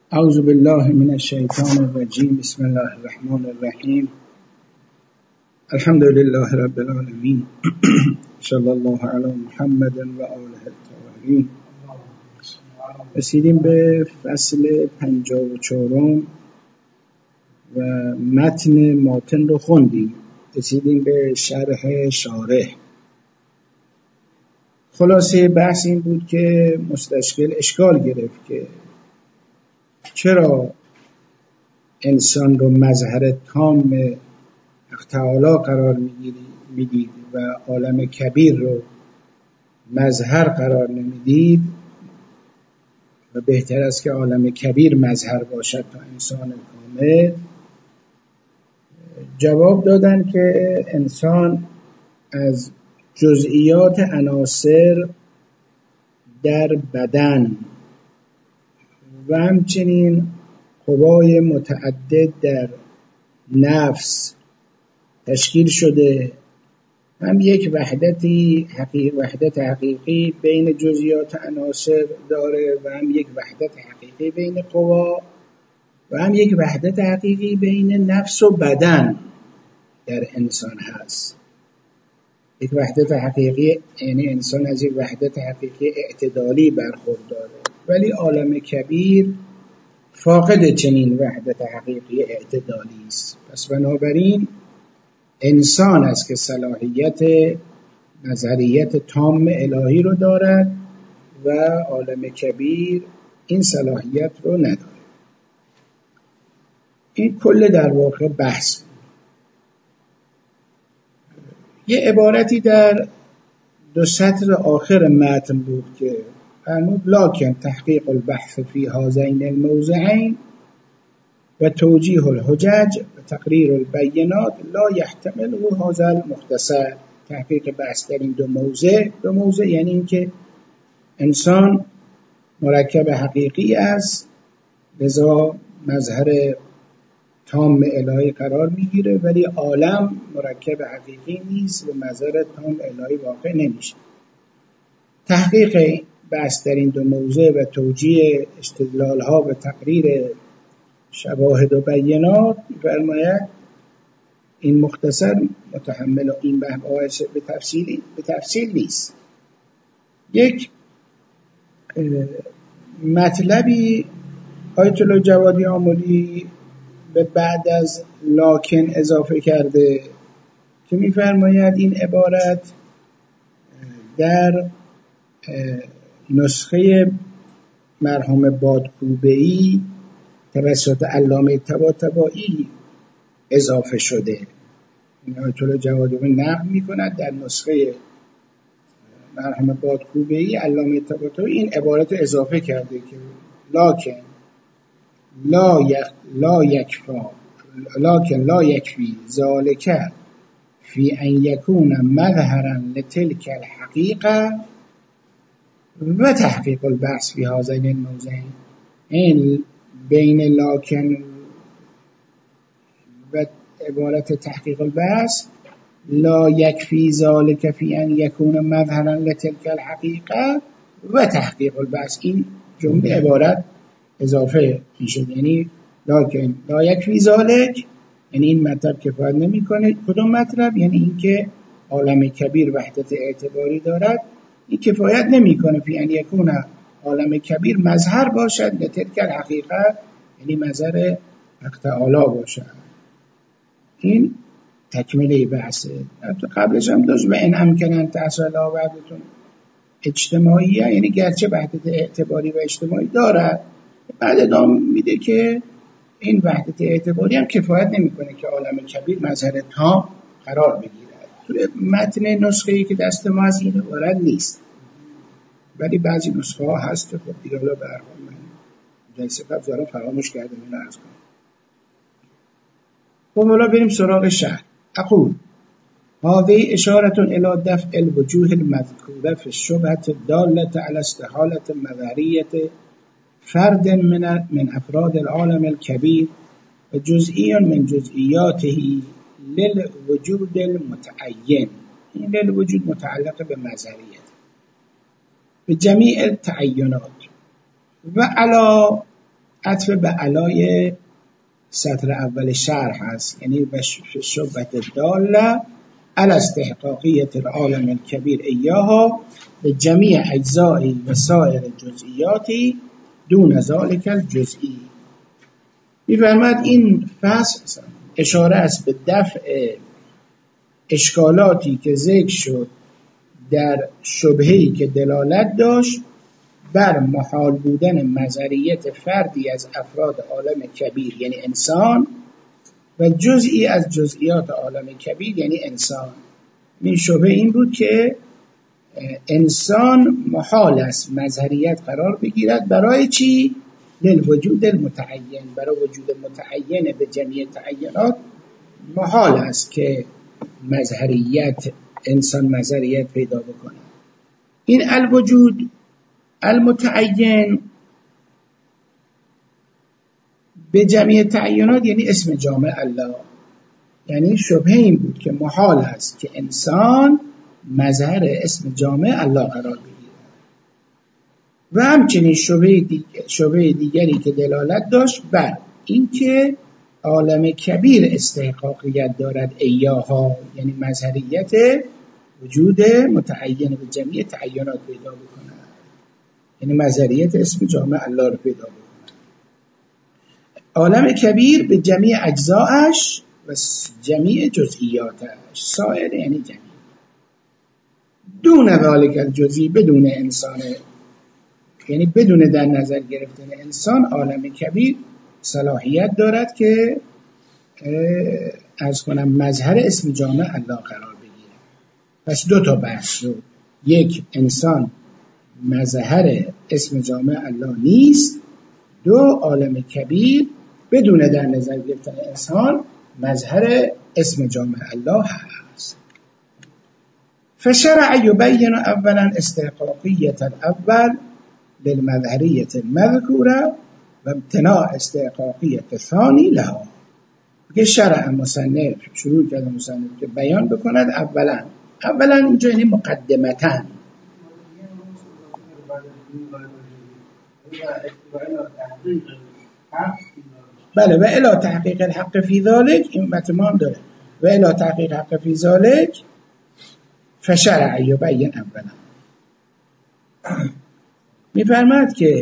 اعوذ بالله من الشیطان الرجیم. بسم الله الرحمن الرحیم. الحمد لله رب العالمین. صلی الله علی محمد و آله الطاهرین. رسیدیم به فصل 54 و متن رو خوندیم. رسیدیم به شرح شارح. خلاصه بحث این بود که مستشکل اشکال گرفت که چرا انسان رو مظهر تام حق تعالی قرار میدید و عالم کبیر رو مظهر قرار نمیدید و بهتر است که عالم کبیر مظهر باشد تا انسان کامل. جواب دادن که انسان از جزئیات عناصر در بدن و همچنین قوای متعدد در نفس تشکیل شده. هم یک وحدت حقیقی بین جزئیات عناصر داره و هم یک وحدت حقیقی بین قوا و هم یک وحدت حقیقی بین نفس و بدن در انسان هست. یک وحدت حقیقی یعنی انسان از یک وحدت حقیقی اعتدالی برخورداره، ولی عالم کبیر فاقد چنین وحدت حقیقی اعتدالی است. پس بنابراین انسان است که صلاحیت نظریت تام الهی رو دارد و عالم کبیر این صلاحیت رو نداره. این کل در واقع بحث. یه عبارتی در 2 سطر آخر متن بود که فرمود لکن تحقیق البحث فی هذین الموضعین و توجیه الحجج و تقریر البینات لا یحتمل هذا المختصر. تحقیق بحث در این دو موضع یعنی این که انسان مرکب حقیقی است، لذا مظهر تام الهی قرار میگیره، ولی عالم مرکب حقیقی نیست و مظهر تام الهی واقع نمیشه. تحقیق بحث در این 2 موضع و توجیه استدلال ها و تقریر شواهد و بینات می‌فرماید این مختصر متحمل این بحث به تفصیل نیست. یک مطلبی آیت الله جوادی آملی به بعد از لکن اضافه کرده که می‌فرماید این عبارت در نسخه مرحوم بادکوبه‌ای توسط علامه طباطبایی اضافه شده. آیت الله جوادی نقل می‌کند در نسخه مرحوم بادکوبه‌ای علامه طباطبایی این عبارت اضافه کرده که لکن لا یکفی ذالک فی ان یکون مظهرا لتلک الحقیقه و تحقیق البحث فی هذین الموضعین. این بین لکن و عبارت تحقیق البحث لا یکفی ذالک فی ان یکون مظهرا لتلک الحقیقه و تحقیق البحث، این جمله عبارت اضافه میشه. یعنی لکن لا یکفی ذالک یعنی این مطلب کفایت نمیکنه. کدوم مطلب؟ یعنی اینکه عالم کبیر وحدت اعتباری دارد، این کفایت نمیکنه فی ان یکون عالم کبیر مظهر باشد لتلک الحقیقه یعنی مظهر حق تعالی باشد. این تکمله بحثه. قبلش هم دوست و این امکنن تحصیل آوردتون اجتماعیه، یعنی گرچه وحدت اعتباری و اجتماعی دارد، بعد ادامه میده که این وحدت اعتباری هم کفایت نمیکنه که عالم کبیر مظهر تام قرار بگیرد. توی متن نسخه‌ای که دست ما از این عبارت نیست، ولی بعضی نسخه ها هست. خب دیگه حالا به هر حال من جلسه قبل دارم فراموش کردم اینو عرض کنم. خب حالا بریم سراغ شرح. اقول هذه اشاره الى دفع الوجوه المذکوره فی الشبهه الداله علی استحاله مظهریه فرد من افراد العالم الكبير و جزئی من جزئیاته للوجود المتعین. این للوجود متعلق به مظهریت به جمیع تعینات و علا عطف به علای سطر اول شرح هست، یعنی به شبهت داله على استحقاقیت العالم الکبیر ایاها به جمیع اجزایی و سایر جزئیاتی دون ذالک الجزئی. می‌فرماید این فصل اشاره است به دفع اشکالاتی که ذکر شد در شبهه‌ای که دلالت داشت بر محال بودن مظهریت فردی از افراد عالم کبیر یعنی انسان و جزئی از جزئیات عالم کبیر یعنی انسان. این شبهه این بود که انسان محال است مظهریت قرار بگیرد برای چی؟ للوجود المتعین، برای وجود متعین به جمعی تعینات محال است که انسان مظهریت پیدا بکنه. این الوجود المتعین به جمعی تعینات یعنی اسم جامع الله. یعنی شبهه این بود که محال است که انسان مظهر اسم جامع الله قرار بگیرد. و همچنین شبهه دیگری که دلالت داشت بر اینکه عالم کبیر استحقاقیت دارد ایاها، یعنی مظهریت وجود متعین به جمعی تعینات پیدا بکنه، یعنی مظهریت اسم جامع الله رو پیدا بکنه. عالم کبیر به جمعی اجزاش و جمعی جزئیاتش، سایر یعنی جمعی، دون ذالک الجزئی، بدون انسان، یعنی بدون در نظر گرفتن انسان عالم کبیر صلاحیت دارد که مظهر اسم جامع الله قرار بگیره. پس دو تا بحث شد، یک انسان مظهر اسم جامع الله نیست، دو عالم کبیر بدون در نظر گرفتن انسان مظهر اسم جامع الله هست. فشرع یبین اولا استحقاقیت الاول للمظهریت المذکوره و امتناع استحقاقیت الثانی لها. که شرع مصنف شروع کرده مصنف که بیان بکند اولا اینجا یعنی مقدمتاً بله و الی تحقیق الحق فی ذالک، این متمام داره و الی تحقیق الحق فی ذالک فشرع یبین اولا. میفرماد که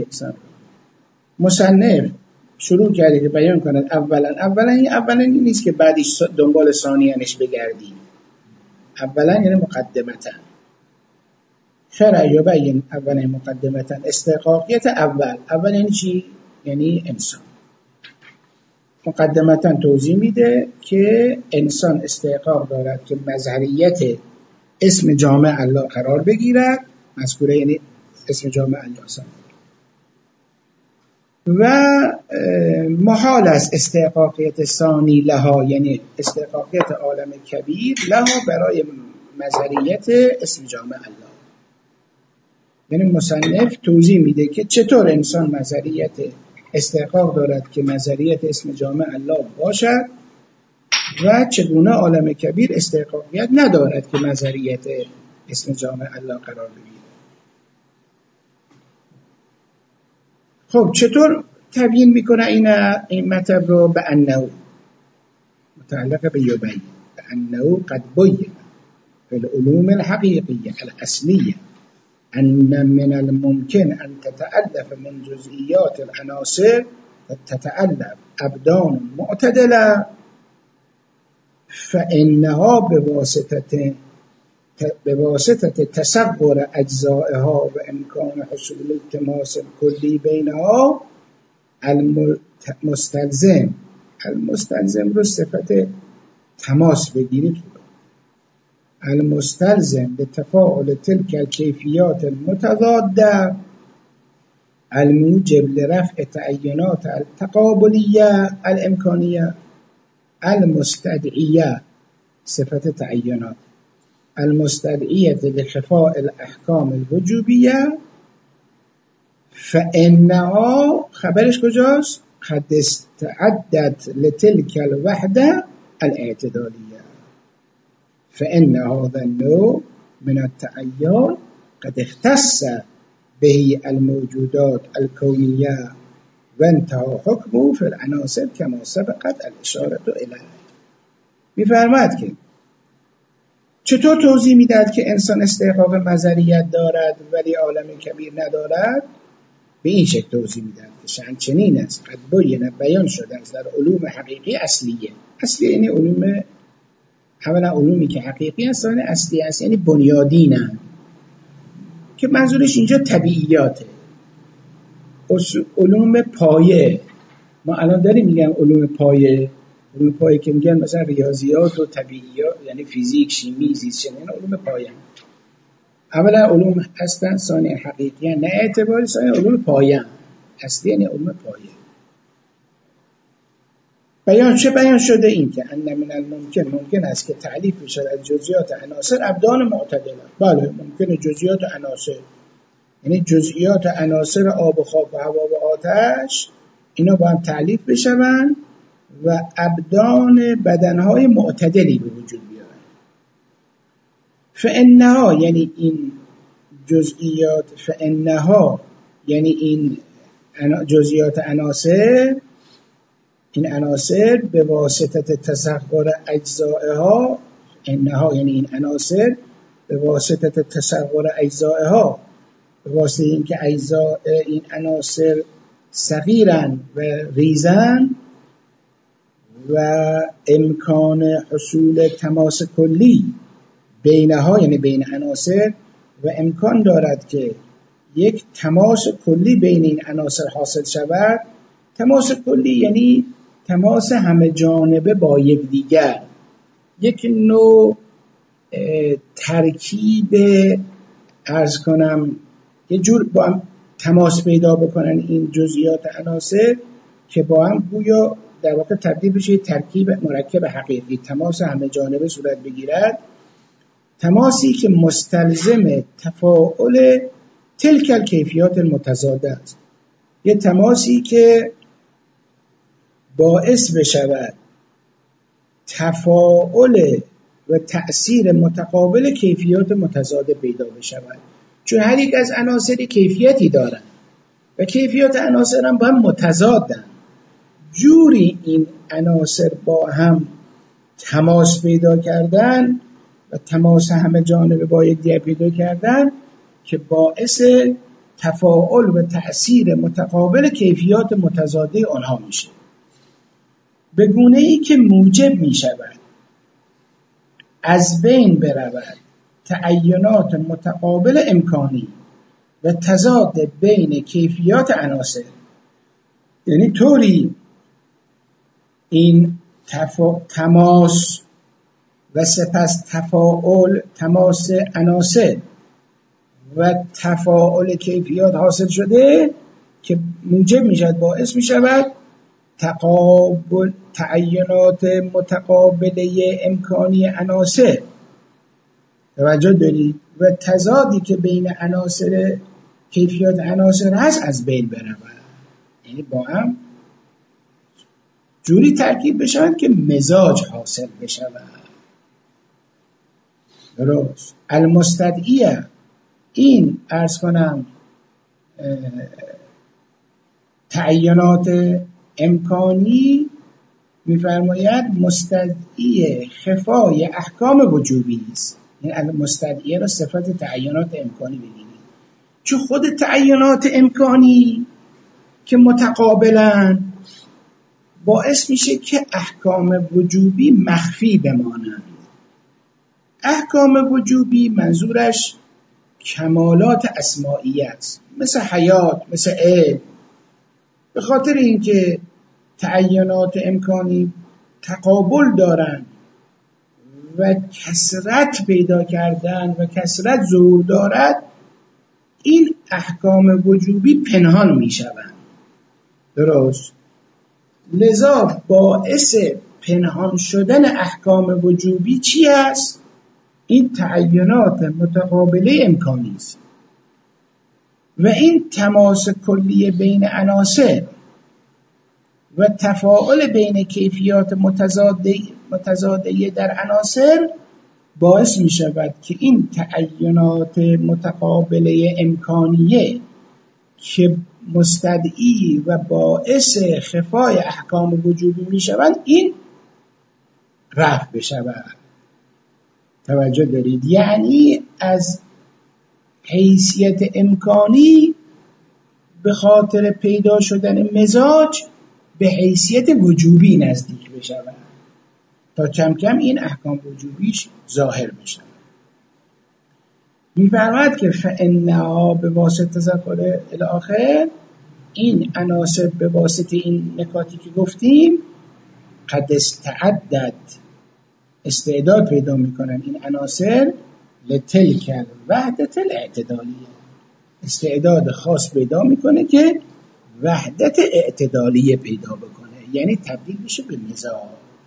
مصنف شروع کرده که بیان کند اولا این نیست که بعدش دنبال ثانیانش بگردیم، اولا یعنی مقدمتا. شرع یبین اولا مقدمتا استحقاقیت اول یعنی چی؟ یعنی انسان. مقدمتا توضیح میده که انسان استحقاق دارد که مظهریت اسم جامع الله قرار بگیرد، مذکوره یعنی اسم جامع الله و محال است استحقاقیت ثانی لها، یعنی استحقاقیت عالم کبیر لها برای مظهریت اسم جامع الله. یعنی مصنف توضیح میده که چطور انسان مظهریت استحقاق دارد که مظهریت اسم جامع الله باشد و چگونه عالم کبیر استحقاقیت ندارد که مظهریت اسم جامع الله قرار بگیرد. خب چطور تبیین میکنه این مطلب رو؟ به انه متعلق به یبین، به انه قد بین فی العلوم الحقیقیه الاصلیه ان من الممکن ان تتألف من جزئیات العناصر تتألف ابدان معتدله فانها بواسطه تصور اجزائها و امکان حصول التماس کلی بینها المستلزم رو صفت تماس بگیرید، المستلزم لتفاعل تلك الكيفيات المتضادة الموجب لرفع تعينات التقابلية الإمكانية المستدعية صفة تعينات المستدعية لخفاء الأحكام الوجوبية فإنها خبرش کجاست؟ قد استعدت لتلك الوحدة الاعتدالية فإن هذا النوع من التعين قد اختص به الموجودات الكونية و انتها حکمه فی العناصر کما سبقت الاشاره الیه. می‌فرماید که چطور توضیح میداد که انسان استحقاق مظهریت دارد ولی عالم کبیر ندارد؟ به این شکل توضیح میداد که شأن چنین است: قد بیان شده است در علوم حقیقی اصلیه یعنی علوم، اولا علومی که حقیقی هستن اصلی است یعنی بنیادینن، که منظورش اینجا طبیعیاته، علوم پایه. ما الان داریم میگم علوم پایه که میگن مثلا ریاضیات و طبیعیات یعنی فیزیک، شیمی، زیست شناسی، علوم پایه. اولا علوم هستن، ثانیا حقیقی نه اعتباری، ثانیا علوم پایه اصلی یعنی علوم پایه. بیان شده این که ان من ممکن است که تعلیف بشود از جزئیات عناصر ابدان معتدله. بله ممکنه جزئیات عناصر یعنی جزئیات عناصر آب و خاک و هوا و آتش اینا با هم تعلیف بشوند و ابدان بدنهای معتدلی به وجود بیارن. فانها یعنی این جزئیات، فانها یعنی این جزئیات عناصر، این عناصر به واسطه تصور اجزائها، انها یعنی این عناصر به واسطه تصور اجزائها، به واسطه اینکه اجزاء این عناصر صغیرن و ریزن و امکان حصول تماس کلی بینها یعنی بین عناصر و امکان دارد که یک تماس کلی بین این عناصر حاصل شود. تماس کلی یعنی تماس همه جانبه با یک دیگر، یک نوع ترکیب، عرض کنم یه جور با هم تماس پیدا بکنن این جزئیات عناصر که با هم گویا در واقع تبدیل بشه ترکیب مرکب حقیقی، تماس همه جانبه صورت بگیرد، تماسی که مستلزم تفاعل تلک الکیفیات المتضاده است، یه تماسی که باعث بشود تفاعل و تأثیر متقابل کیفیات متضاد پیدا بشود، چون هر یک از عناصر کیفیتی دارن و کیفیات عناصر هم با هم متضادن. جوری این عناصر با هم تماس پیدا کردن و تماس همه جانبه با یکدیگر پیدا کردن که باعث تفاعل و تأثیر متقابل کیفیات متضاده آنها میشه، به گونه‌ای که موجب میشود از بین برود تعینات متقابل امکانی و تضاد بین کیفیات عناصر. یعنی طوری این تماس و سپس تفاعل، تماس عناصر و تفاعل کیفیات حاصل شده که موجب میشود، باعث میشود تقابل تعینات متقابله امکانی عناصر، توجه دارید، و تضادی که بین عناصر کیفیات عناصر هست از بین برود، یعنی با هم جوری ترکیب بشن که مزاج حاصل بشود. درست. المستدعیه این عرض کنم تعینات امکانی می‌فرماید مستدعی خفای احکام وجوبی است. این مستدعیه را صفت تعینات امکانی بگیرید، چون خود تعینات امکانی که متقابلن باعث میشه که احکام وجوبی مخفی بمانند. احکام وجوبی منظورش کمالات اسمائیه است، مثل حیات، مثل علم. به خاطر اینکه تعینات امکانی تقابل دارن و کثرت پیدا کردن و کثرت ظهور دارد، این احکام وجوبی پنهان می شوند. درست. لذا باعث پنهان شدن احکام وجوبی چی است؟ این تعینات متقابله امکانی است و این تماس کلی بین عناصر و تفاعل بین کیفیات متضاده در عناصر باعث می شود که این تعینات متقابله امکانیه که مستدعی و باعث خفای احکام وجوبی می شوند این رفع بشود. توجه دارید؟ یعنی از حیثیت امکانی به خاطر پیدا شدن مزاج به حیثیت وجوبی نزدیک بشود تا کم کم این احکام وجوبیش ظاهر بشود. می‌فرماید که فإنها به واسطه تذکر الاخر، این عناصر به واسطه این نکاتی که گفتیم قد استعدت، استعداد پیدا میکنن این عناصر لتلک وحدت الاعتدالیه، استعداد خاص پیدا میکنه که وحدت اعتدالیه پیدا بکنه، یعنی تبدیل بشه به مزاج،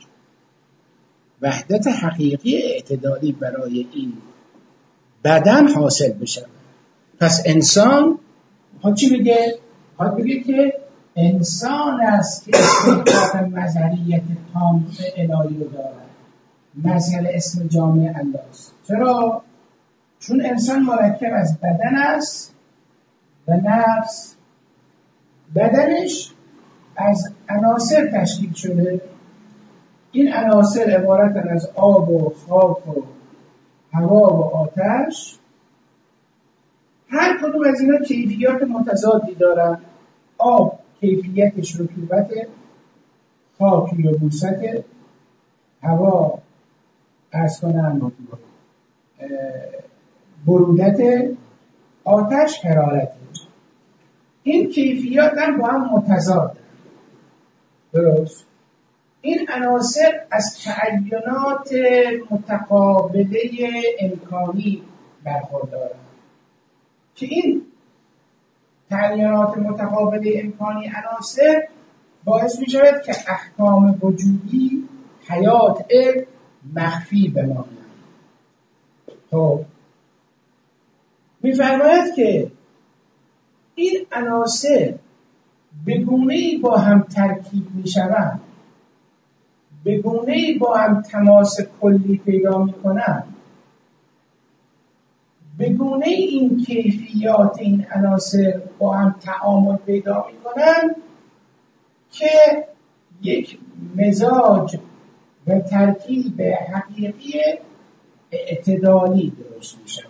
وحدت حقیقی اعتدالی برای این بدن حاصل بشه. پس انسان میخواد چی بگه؟ میخواد بگه که انسان است که استحقاق مظهریت تام الهی رو دارد. مظهر اسم جامع الله است. چرا؟ چون انسان مرکب از بدن است و نفس. بدنش از عناصر تشکیل شده. این عناصر عبارتن از آب و خاک و هوا و آتش. هر کدوم از اینا کیفیات متضادی دارن. آب کیفیتش رطوبت، خاک یبوست، هوا عرض کنم برودت، آتش حرارت. این کیفیات هم با هم متضاد. درست؟ این عناصر از تعینات متقابله امکانی برخوردارند که این تعینات متقابله امکانی عناصر باعث می شود که احکام وجودی حیات مخفی بماند. خب می‌فرماید که این عناصر به گونه‌ای با هم ترکیب می‌شوند، به گونه‌ای با هم تماس کلی پیدا می‌کنند، به گونه‌ای این کیفیات این عناصر با هم تعامل پیدا می‌کنند که یک مزاج و ترکیب حقیقی اعتدالی درست می‌شود.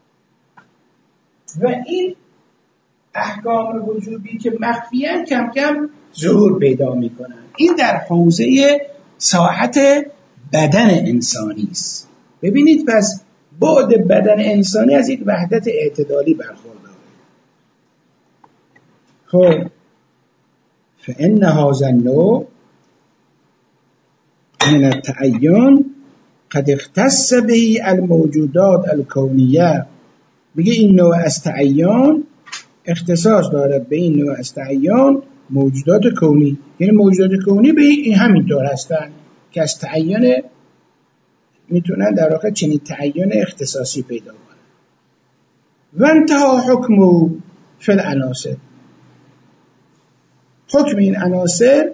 و این احکام وجوبی که مخفیاً کم کم ظهور پیدا می‌کنند. این در حوزه ساحت بدن انسانی است. ببینید پس بعد بدن انسانی از یک وحدت اعتدالی برخورداره. خب فإن هذا النوع من التعین قد اختص به الموجودات الکونیه. میگه این نوع از تعین اختصاص داره به این نوع از تعین موجودات کونی، یعنی موجودات کونی به این همینطور هستن که از تعین میتونن در واقع چنین تعین اختصاصی پیدا کنن. و انتها حکم فی العناصر، حکم این عناصر،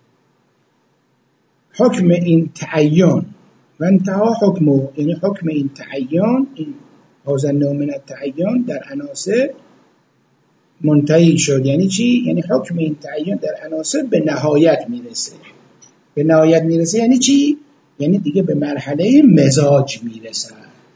حکم این تعین و انتها حکم، یعنی حکم این تعین، این هذا النوع من التعین در عناصر منتهی شد. یعنی چی؟ یعنی حکم این تعین در عناصر به نهایت میرسه. به نهایت میرسه یعنی چی؟ یعنی دیگه به مرحله مزاج میرسه.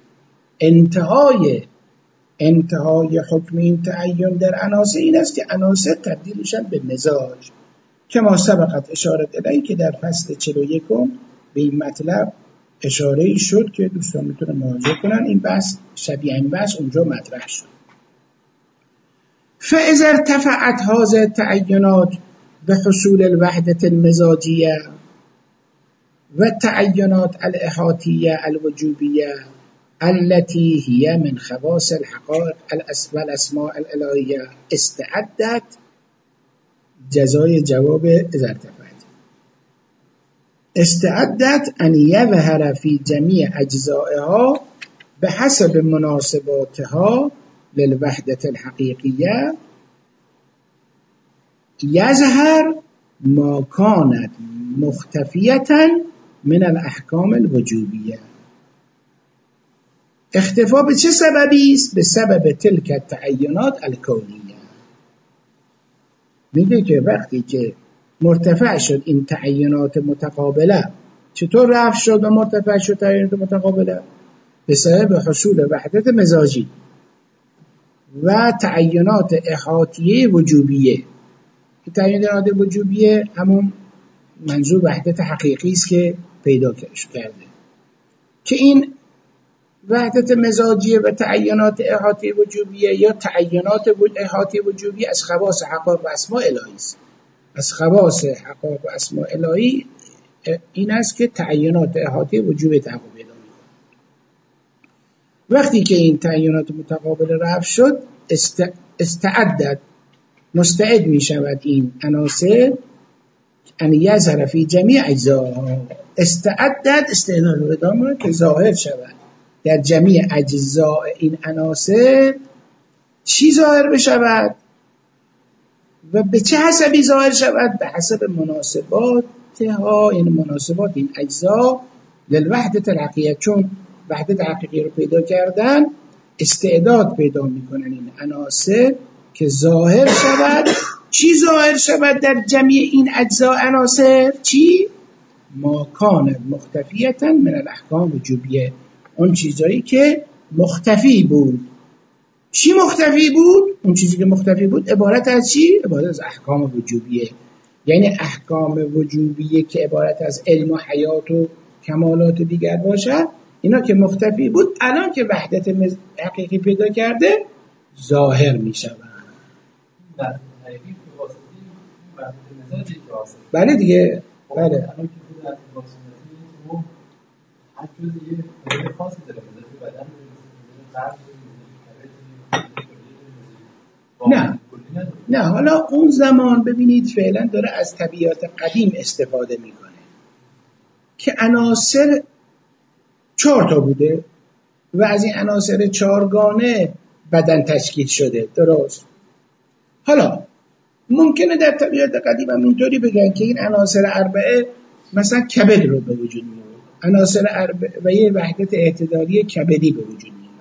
انتهای حکم این تعین در عناصر این است که عناصر تبدیل میشن به مزاج، که ما سبقت اشاره الیه که در فصل 41 به این مطلب اشاره شد که دوستان میتونن مراجعه کنن. این بحث شبیه این بحث اونجا مطرح شد. فاذا ارتفعت هذه التعینات بحصول الوحدة المزاجیه و تعینات الاحاطیه الوجوبیه التي هي من خواص الحقائق والاسماء الالهیه استعدت، جزای جواب اذا ارتفعت، استعدت ان یظهر فی جمیع اجزائها بحسب مناسباتها للوحدة الحقیقیه یظهر ما كانت مختفیة من الاحکام الوجوبیه. اختفا به چه سببی است؟ به سبب تلک التعینات الکونیه. میگه که وقتی که مرتفع شد این تعینات متقابله، چطور رفع شد و مرتفع شد تعینات متقابله؟ به سبب حصول وحدت مزاجی و تعینات احاطیه وجوبیه. تعینات وجوبیه همون منظور وحدت حقیقی است که پیدا کرده، که این وحدت مزاجیه و تعینات احاطیه وجوبیه یا تعینات احاطیه وجوبیه از خواص حقایق و اسماء الهی است. از خواص حقایق و اسماء الهی این است که تعینات احاطیه وجوبیه تحقق پیدا می‌کنه. وقتی که این تعینات متقابل رفع شد، استعدت مستعد می شود این عناصر ان یظهر فی جمیع اجزاها. استعدت استعداد رو دامه که ظاهر شود در جمیع اجزاء این عناصر. چی ظاهر بشود و به چه حسبی ظاهر شود؟ به حسب مناسباتها، این مناسبات این اجزا للوحدت الحقیقیه. چون وحدت حقیقی رو پیدا کردن، استعداد پیدا میکنن این عناصر که ظاهر شود. چی ظاهر شود در جمیع این اجزا عناصر؟ چی؟ ما کان مختفیتا من الاحکام وجوبیه، اون چیزایی که مختفی بود. چی مختفی بود؟ اون چیزی که مختفی بود عبارت از چی؟ عبارت از احکام وجوبیه. یعنی احکام وجوبیه که عبارت از علم و حیات و کمالات دیگر باشد، اینا که مختفی بود الان که وحدت حقیقی پیدا کرده ظاهر می شود. بله دیگه، بله. نه حالا اون زمان ببینید فعلا داره از طبیعت قدیم استفاده میکنه که عناصر 4 تا بوده و از این عناصر 4گانه بدن تشکیل شده. درست؟ حالا ممکنه در طبیعت قدیم هم اینطوری بگن که این عناصر 4 مثلا کبد رو به وجود میاره، عناصر 4 و یه وحدت اعتدالی کبدی به وجود میاره.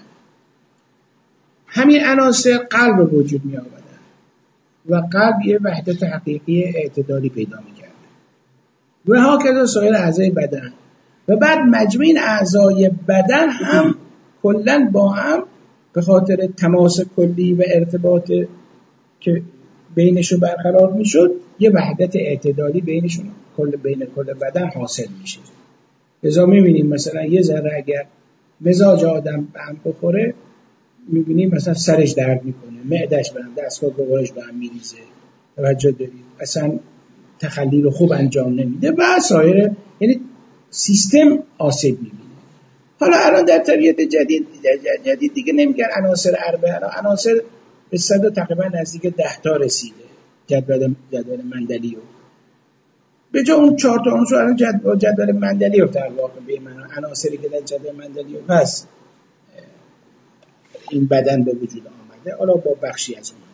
همین عناصر قلب رو به وجود می آوردن و قلب یه وحدت حقیقی اعتدالی پیدا می کرده و هاکذا سایر اعضای بدن. و بعد مجموع این اعضای بدن هم کلن با هم به خاطر تماس کلی و ارتباط که بینشون برقرار می شد یه وحدت اعتدالی بینشون بین کل بدن حاصل می شد. لذا می بینیم مثلا یه ذره اگر مزاج آدم به هم بخوره میبینیم مثلا سرش درد میکنه، معدش به هم، دستگاه گوارش به هم میریزه. توجه دارید؟ اصلا تخلیل رو خوب انجام نمیده و سایر، یعنی سیستم آسیب میبینه. حالا الان در طبیعت جدید دیگه نمیگن عناصر 4، عناصر به 100 تقریبا نزدیک 10 تا رسیده. جدول مندلیو به جا اون 4 تا عنصر الان جدول مندلیو در واقع به من عناصری که در جدول مندلیو هست این بدن به وجود آمده. حالا با بخشی از اون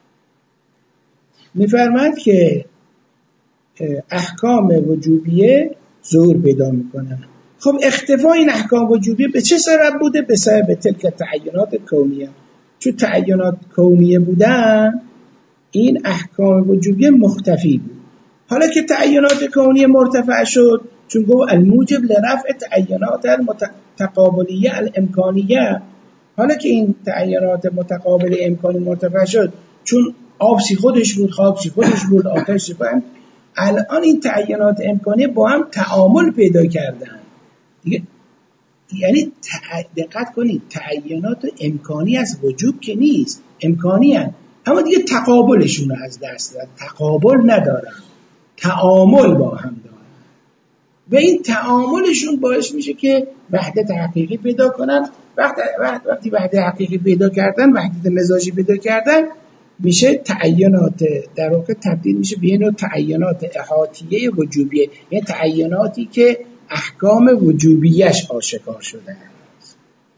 میفرماد که احکام وجوبیه ظهور پیدا میکنن. خب اختفاء این احکام وجوبیه به چه سبب بوده؟ به سبب تلک تعینات کونیه. چون تعینات کونیه بودن این احکام وجوبیه مختفی بود. حالا که تعینات کونیه مرتفع شد، چون گفت الموجب لرفع تعینات المتقابلیه الامکانیه، حالا که این تعینات متقابل امکانی مرتفع شد، چون آبسی خودش بود، خوابسی خودش بود، آتش بود، الان این تعینات امکانی با هم تعامل پیدا کردن دیگه. یعنی دقت کنید، تعینات امکانی از وجوب که نیست، امکانی هست، اما دیگه تقابلشون رو از دست دادن، تقابل ندارن، تعامل با هم دارن و این تعاملشون باعث میشه که وحدت حقیقی پیدا کنن. وقتی وحدت حقیقی پیدا کردن، وحدت مزاجی پیدا کردن، میشه تعینات در واقع تبدیل میشه به نوع تعینات احاطیه وجوبیه، یعنی تعیناتی که احکام وجوبیش آشکار شده است.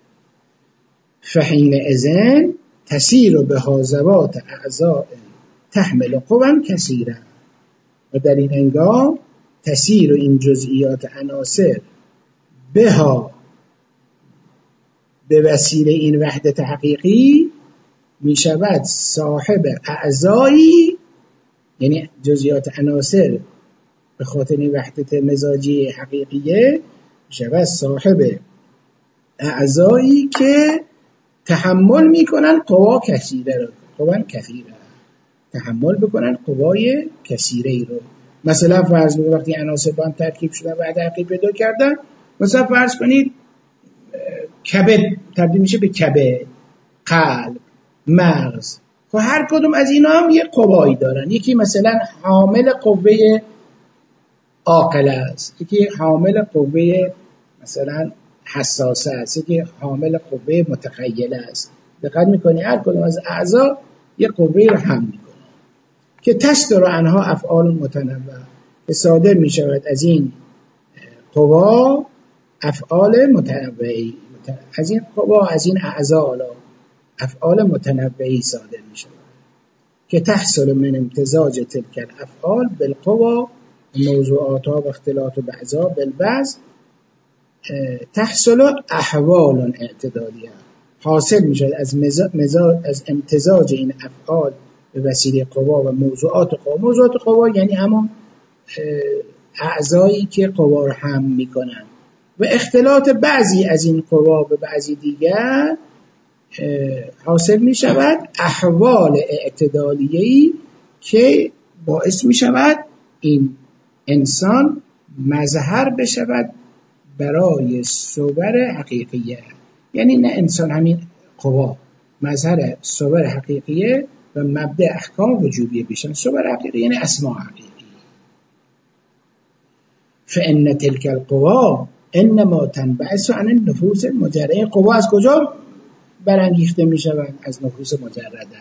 فحین اذن تسیر به حاضرات اعضاء تحمل قوا کثیرا، و در این هنگام تسیر و این جزئیات عناصر بها به وسیله این وحدت حقیقی می شود صاحب اعضایی یعنی جزئیات عناصر به خاطر وحدت مزاجی حقیقیه شود صاحب اعضایی که تحمل میکنن قوا کثیره رو، قوا کثیره تحمل بکنن قوای کثیره ای رو. مثلا فرض کنید وقتی عناصر با هم ترکیب شدن و عدقی پیدا کردن، مثلا فرض کنید کبد تبدیل میشه به کبد، قلب، مغز. خب هر کدوم از اینا هم یه قوایی دارن. یکی مثلا حامل قوه عاقله است، یکی حامل قوه مثلا حساسه است، یکی حامل قوه متخیله است. دقت میکنی هر کدوم از اعضا یه قوه رو حمل میکنه که تصدر عنها افعال متنوع، که صادر میشود از این قوا افعال متنوعی، از این قوا از این اعضا افعال متنوعی صادر میشود که تحصل من امتزاج تلک الافعال بالقوا موضوعاتها و اختلاط بعضها بالبعض تحصل احوال اعتدالیه. حاصل میشود از امتزاج این افعال به وسیله قوا و موضوعات قوا. موضوعات قوا یعنی همون اعضایی که قوا رو حمل میکنن و اختلاط بعضی از این قوا به بعضی دیگر حاصل می شود احوال اعتدالیه‌ای که باعث می شود این انسان مظهر بشود برای صور حقیقیه. یعنی نه انسان همین قوا مظهر صور حقیقیه و مبدأ احکام وجوبیه بشن. صور حقیقی یعنی اسماء حقیقی. فإن تلك القوا انما تنبعث عن النفوس المجرده. قوا از کجا برانگیخته می شوند؟ از نفوس مجرده.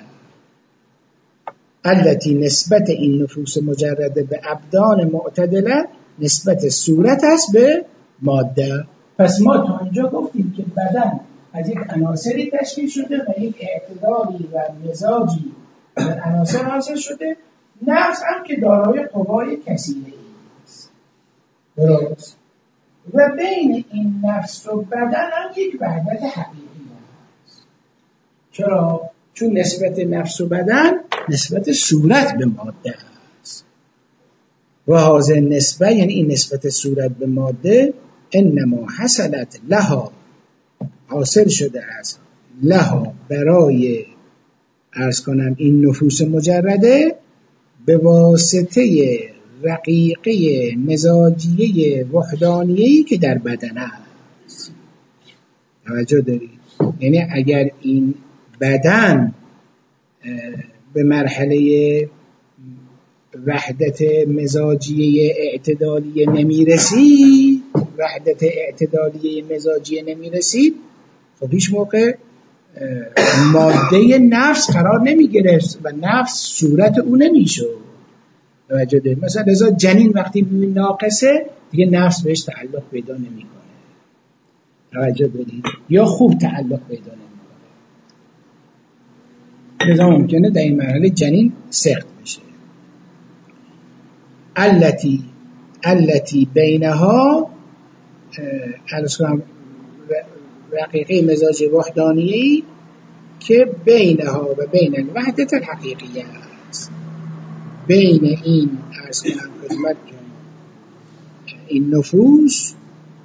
التي نسبت این نفوس مجرده به ابدان معتدله نسبت صورت است به ماده. پس ما تا اینجا گفتیم که بدن از یک عناصری تشکیل شده و یک اعتدالی و مزاجی در عناصر حاصل شده. نفس هم که دارای قوای کثیره است. درست. و بین این نفس و بدن هم یک وحدت حقیقی است. چرا؟ چون نسبت نفس و بدن نسبت صورت به ماده است. و هذه نسبه یعنی این نسبت صورت به ماده انما حصلت لها حاصل شده است لها برای عرض کنم این نفوس مجرده به واسطه رقیقه مزاجیه وحدانیه‌ای که در بدن است. توجه دارید؟ یعنی اگر این بدن به مرحله وحدت مزاجیه اعتدالیه نمیرسید، وحدت اعتدالیه مزاجیه نمیرسید، خب هیچ موقع ماده نفس قرار نمیگرفت و نفس صورت او نمیشد. توجه دارید؟ مثلا رضا جنین وقتی ببین ناقصه دیگه نفس بهش تعلق پیدا نمیکنه. توجه دارید؟ یا خوب تعلق پیدا نمیکنه. رضا ممکنه در این مرحله جنین سخت بشه. التي بینها رقیقه مزاج وحدانیه‌ای که بینها و بین الوحدت الحقیقیه است. بین این عرض کنم خدمتتون این نفوس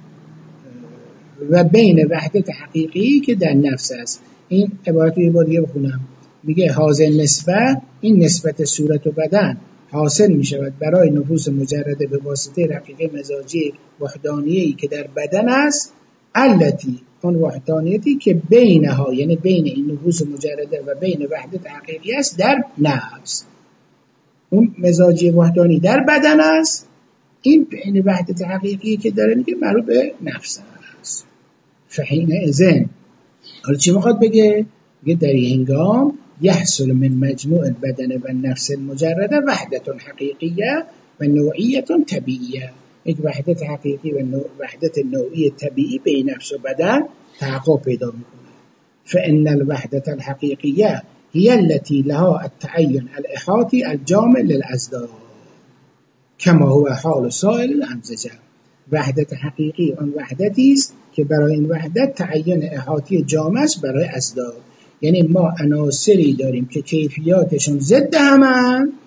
و بین وحدت حقیقی که در نفس است. این عبارت رو یه بار دیگه بخونم. میگه هذه نسبت این نسبت صورت و بدن حاصل می شود برای نفوس مجرده به واسطه رقیقه مزاجی وحدانیه‌ای که در بدن است. التی اون وحدانیتی که بینها یعنی بین این نفوس مجرده و بین وحدت حقیقی است در نفس. اون مزاجی وحدانی در بدن است، این بین وحدت حقیقی که داره میگه مربوط به نفس است. فحین اذن حالا چی میخواد بگه؟ میگه در این هنگام یحصل من مجموع البدن و النفس المجرده وحدت حقیقیه و نوعیت طبیعیه. یک وحدت حقیقی و وحدت نوعی طبیعی بین نفس و بدن تحقق پیدا میکنه. فإن الوحدت الحقیقیه هي التي لها التعین الاحاطی الجامع للأزداد كما هو حال سائر الامزجه. وحدت حقیقی آن وحدتی است که برای این وحدت تعین احاطی جامع است برای ازداد. یعنی ما عناصری داریم که کیفیاتشون ضد همن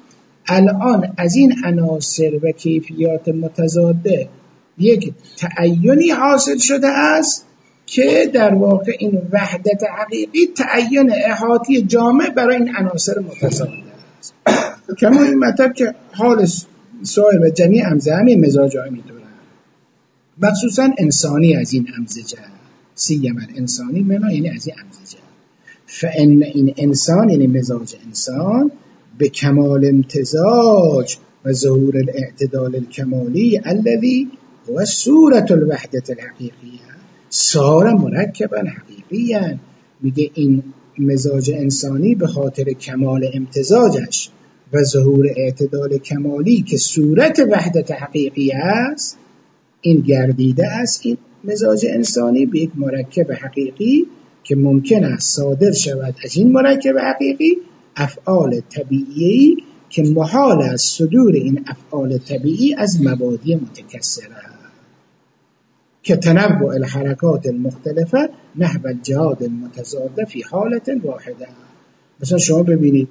الان از این عناصر و کیفیات متضاده یک تعینی حاصل شده است که در واقع این وحدت حقیقی تعین احاطی جامع برای این عناصر متضاده است. کما این مطلب که حال سایر و جمیع امزجه همین مزاج ها میدونن، مخصوصا انسانی از این امزجه، سیم الانسانی منا یعنی از این امزجه. فان این انسان یعنی مزاج انسان به کمال امتزاج و ظهور الاعتدال الکمالی الذی هو صورت الوحدت الحقیقیه صار مرکبا حقیقیا. میگه این مزاج انسانی به خاطر کمال امتزاجش و ظهور اعتدال کمالی که صورت وحدت حقیقی است، این گردیده است این مزاج انسانی به یک مرکب حقیقی که ممکن است صادر شود از این مرکب حقیقی افعال طبیعی که محال است صدور این افعال طبیعی از مبادی متکثره که تنوع الحرکات المختلفه نحو الجهاد المتضاده فی حالت واحده. مثلا شما ببینید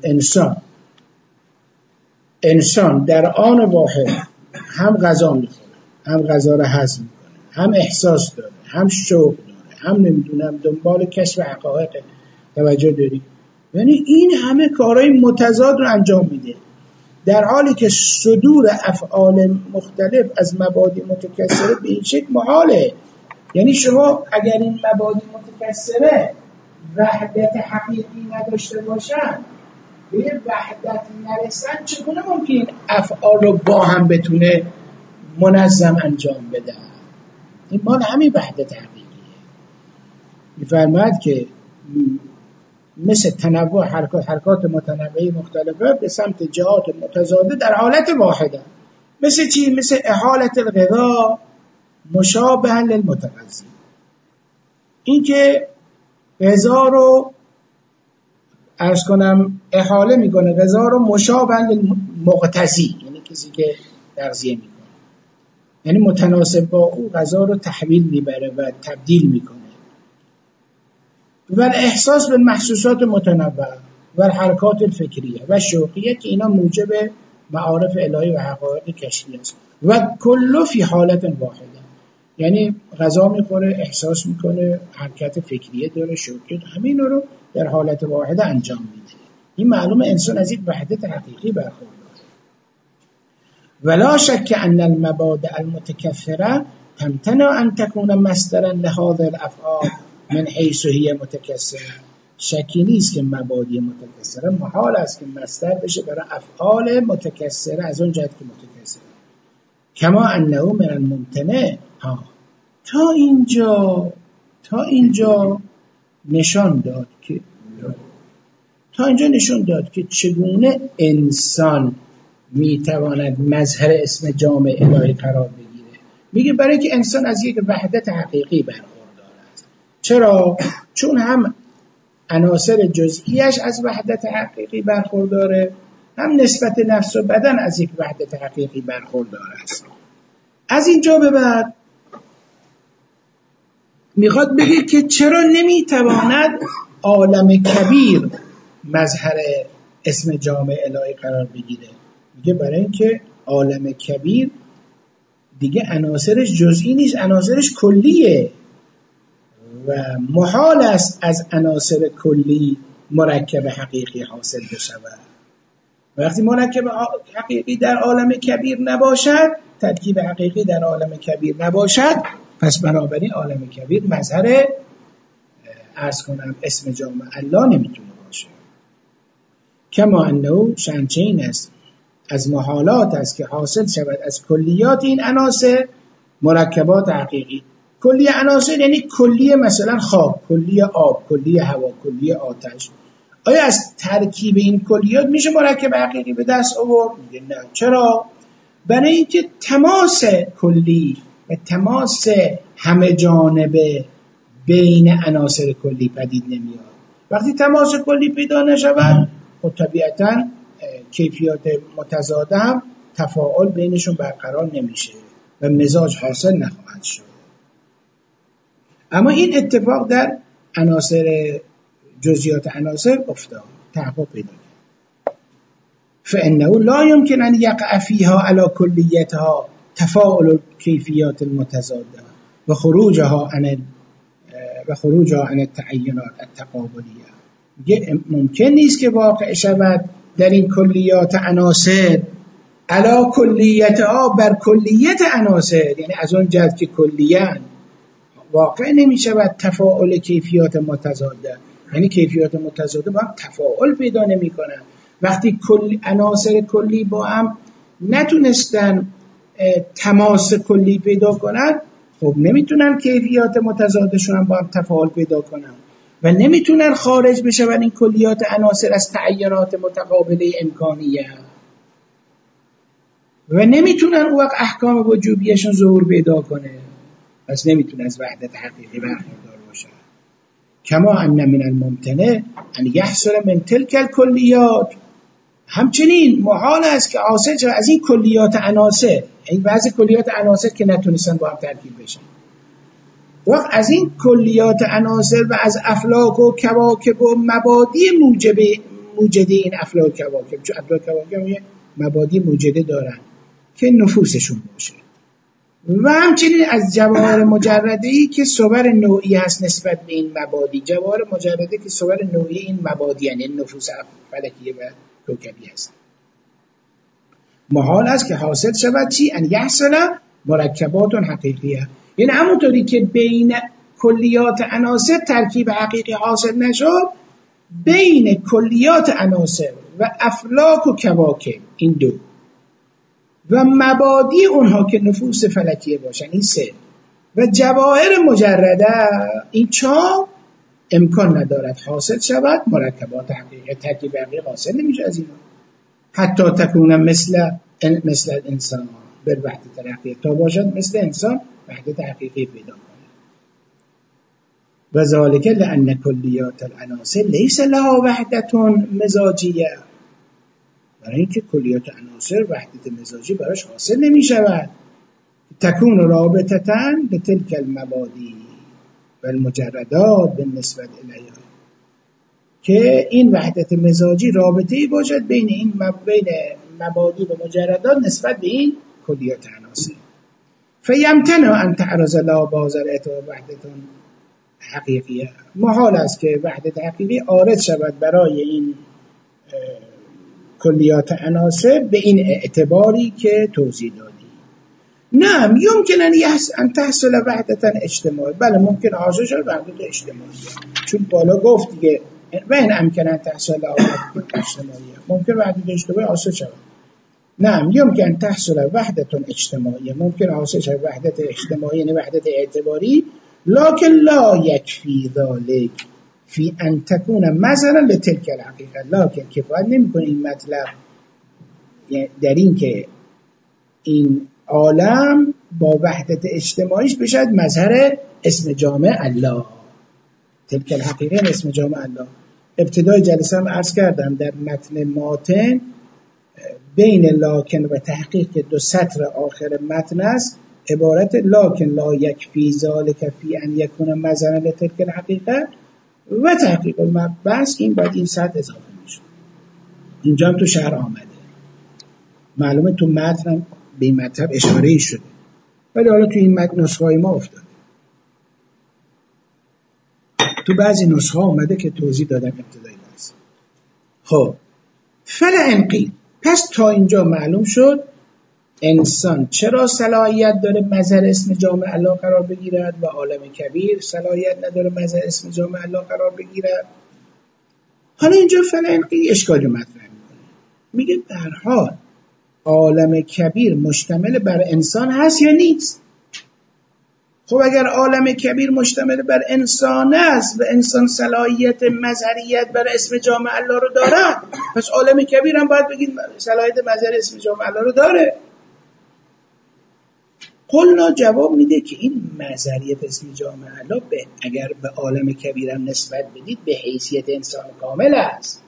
انسان در آن واحد هم غذا میخوره، هم غذا را هضم میکنه، هم احساس داره، هم شوق داره، هم نمیدونم دنبال کشف حقایق. توجه داری؟ یعنی این همه کارهای متضاد رو انجام میده، در حالی که صدور افعال مختلف از مبادی متکثره به این شکل محاله. یعنی شما اگر این مبادی متکثره وحدت حقیقی نداشته باشن، به یه وحدت نرسن، چگونه ممکن افعال رو با هم بتونه منظم انجام بده؟ این مال همین وحدت حقیقیه. می‌فرماید که مثل تنوع حرکات متنوعی مختلفه به سمت جهات متضاده در حالت واحده. مثل چی؟ مثل احالت الغذا مشابه للمتغذی. این که غذا رو عرض کنم احاله میکنه، غذا رو مشابه للمغتذی، یعنی کسی که تغذیه میکنه، یعنی متناسب با او غذا رو تحویل میبره و تبدیل میکنه. و احساس به محسوسات متنوع و حرکات الفکریه و شوقیه که اینا موجب معارف الهی و حقایق کشفی است. و کلو فی حالت واحده، یعنی غذا میخوره، احساس میکنه، حرکت فکریه داره، شوقی، همین رو در حالت واحده انجام میده. این معلومه انسان از یک وحدت حقیقی برخورداره. ولا شک ان المبادئ المتکثره تمتنع ان تكون مصدرا لهذه الافعال من حیث هی متکثره. شکی نیست که مبادی متکثره محال است که مصدر بشه برای افعال متکثره از اون جهت که متکثره. کما انه من الممتنع. تا اینجا نشان داد که چگونه انسان میتواند مظهر اسم جامع الهی قرار بگیره. میگه برای که انسان از یک وحدت حقیقی برخوردار است. چرا؟ چون هم عناصر جزئیش از وحدت حقیقی برخورداره، هم نسبت نفس و بدن از یک وحدت حقیقی برخوردار است. از اینجا به بعد میخواد بگه که چرا نمیتواند عالم کبیر مظهر اسم جامع الهی قرار بگیره. میگه برای اینکه عالم کبیر دیگه عناصرش جزئی نیست، عناصرش کلیه و محال است از عناصر کلی مرکب حقیقی حاصل بشود. وقتی مرکب حقیقی در عالم کبیر نباشد، ترکیب حقیقی در عالم کبیر نباشد، پس بنابراین عالم کبیر مظهر عرض کنم اسم جامع الله نمیتونه باشه. کما انه شنچین است از محالات است که حاصل شود از کلیات این عناصر مرکبات حقیقی. کلی عناصر یعنی کلی مثلا خاک، کلی آب، کلی هوا، کلی آتش. آیا از ترکیب این کلیات میشه مرکب حقیقی به دست آورد؟ میگه نه. چرا؟ برای اینکه تماس کلی و تماس همه جانبه بین عناصر کلی پدید نمیاد. وقتی تماس کلی پیدا نشود، خب طبیعتاً کیفیات متضاد هم تفاعل بینشون برقرار نمیشه و مزاج حاصل نخواهد شد. اما این اتفاق در عناصر جزئیات عناصر افتاد، تحقق پیدا کرد. فإنه لا يمكن أن يقع فيها على كليتها تفاعل الكيفيات المتضادة وخروجها عن التعینات التقابلیه. ممکن نیست که واقع شود در این کلیات عناصر علا کلیتها بر کلیت عناصر، یعنی از اون جهت که کلیان واقع نمی شود تفاعل کیفیات متضاده، یعنی کیفیات متضاده با هم تفاعل پیدا نمی کنن. وقتی عناصر کلی با هم نتونستن تماس کلی پیدا کنن، خب نمیتونن کیفیات متضادشون هم با هم تفاعل پیدا کنن و نمیتونن خارج بشن این کلیات عناصر از تعینات متقابله امکانیه و نمیتونن اون وقت احکام وجوبیشون ظهور پیدا کنه، پس نمیتونه از وحدت حقیقی برخوردار باشه. کما ان من الممتنع ان یحصل من تلک الکلیات، همچنین محال است که حاصل شود از این کلیات عناصر، این بعضی کلیات عناصر که نتونستن با هم ترکیب بشن، وقت از این کلیات عناصر و از افلاک و کواکب و مبادی موجده این افلاک و کواکب، چون افلاک و کواکب مبادی موجده دارن که نفوسشون باشه، و همچنین از جواهر مجرده‌ای که صور نوعی هست نسبت به این مبادی، جواهر مجرده که صور نوعی این مبادی یعنی نفوس فلکیه و کوکبی هست. محال است که حاصل شود چی؟ ان یحصل مرکبات حقیقیه، یعنی همونطوری که بین کلیات عناصر ترکیب حقیقی حاصل نشد، بین کلیات عناصر و افلاک و کواکب این دو و مبادی اونها که نفوس فلکیه باشن این سه و جواهر مجرده این چهار امکان ندارد حاصل شود مرکبات حقیقی. ترکیب حقیقی حاصل نمیشه از اینا، حتی تکون مثل انسان بر وحدت حقیقی، تا باشد مثل انسان وحدت حقیقی پیدا کنه. و ذالک لأن کلیات العناصر لیس لها وحدت مزاجیه، برای اینکه کلیات عناصر وحدت مزاجی براش حاصل نمی شود. تکون رابطتن به تلک المبادی و المجردات به نسبت الیها، که این وحدت مزاجی رابطه‌ای باشد بین این بین مبادی و مجردات نسبت به این کلیات عناصر. فیمتنع ان تعرض لا بازر اعتبار وحدت حقیقیه، محال است که وحدت حقیقی عارض شود برای این کلیات عناصر به این اعتباری که توضیح دادی. نه یمکن ان تحصل وحدت اجتماعی، بله ممکن حاصل شود وحدت اجتماعی، چون بالا گفت دیگه و این امکن ان تحصل وحدت اجتماعی، ممکن وحدت اجتماعی حاصل شود. نه یمکن تحصل وحدت اجتماعی، ممکن حاصل شود وحدت اجتماعی یعنی وحدت اعتباری، لکن لا یکفی ذلک فی ان تکون مثلا لتلک الحقیقه، لکن کفایت نمیکنه این مطلب در این که این عالم با وحدت اجتماعیش بشد مظهر اسم جامع الله. تلک الحقیقه اسم جامع الله. ابتدای جلسه هم عرض کردم در متن ماتن بین لاکن و تحقیق که دو سطر آخر متن است، عبارت لاکن لا یکفی ذالک فی ان یکون مثلا لتلک الحقیقه و تحقیق المبحث، این باید این سطر اضافه میشه. اینجا هم تو شرح آمده، معلومه تو متن به این مطلب اشاره شده، ولی حالا تو این متن نسخه‌های ما افتاده. تو بعضی نسخه آمده که توضیح دادم ابتدایی درس. خب فلا انقید، پس تا اینجا معلوم شد انسان چرا صلاحیت داره مظهر اسم جامع الله قرار بگیرد و عالم کبیر صلاحیت نداره مظهر اسم جامع الله قرار بگیرد. حالا اینجا فلا انقید اشکالی مطرح میکنه، میگه در حال عالم کبیر مشتمل بر انسان هست یا نیست؟ خب اگر عالم کبیر مشتمل بر انسان است و انسان صلاحیت مظهریت بر اسم جامع الله رو داره، پس عالم کبیر هم باید بگید صلاحیت مظهر اسم جامع الله رو داره. قلنا جواب میده که این مظهریت اسم جامع الله اگر به عالم کبیر هم نسبت بدید به حیثیت انسان کامل است،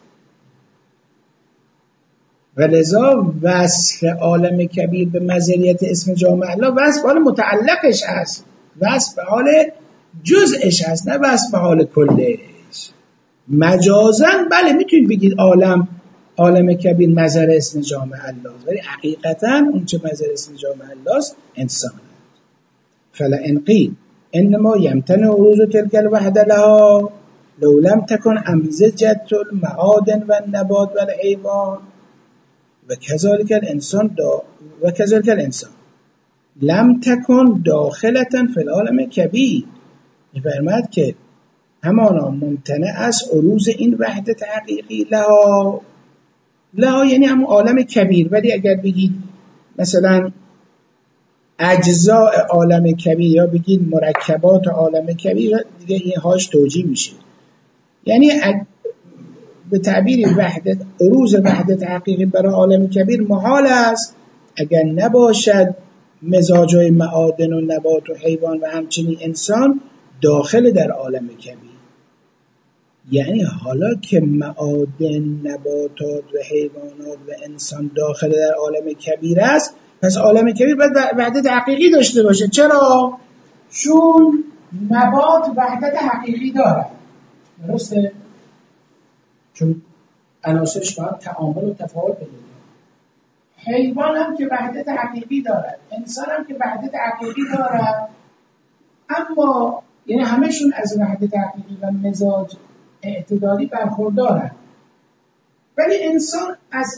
ولذا وصف عالم کبیر به مظهریت اسم جامع الله وصف حال متعلقش هست، وصف حال جزءش هست، نه وصف حال کلش. مجازن بله میتونید بگید عالم عالم کبیر مظهر اسم جامع الله است، ولی حقیقتا اون چه مظهر اسم جامع الله است انسان. فلئن قیل انما یمتنع عروض تلک الوحده لها لو لم تکن امزجة المعادن و النبات و الحیوان و کذالک الانسان لم تکن داخلة فی العالم کبیر. می‌فرماید که همانا ممتنع است عروض این وحدت حقیقی لها یعنی همون عالم کبیر، ولی اگر بگید مثلا اجزاء عالم کبیر یا بگید مرکبات عالم کبیر دیگه این هاش توجیه میشه. یعنی به تعبیر وحدت عروض وحدت حقیقی برای عالم کبیر محال است اگر نباشد مزاجای معادن و نبات و حیوان و همچنین انسان داخل در عالم کبیر. یعنی حالا که معادن، نباتات و حیوانات و انسان داخل در عالم کبیر است، پس عالم کبیر باید وحدت حقیقی داشته باشه. چرا؟ چون نبات وحدت حقیقی دارد، درسته؟ چون عناصرش باید تعامل و تفاوت پیدا کنه. حیوان هم که وحدت حقیقی دارد، انسان هم که وحدت حقیقی دارد، اما یعنی همشون از وحدت حقیقی و مزاج اعتدالی برخوردارند، ولی انسان از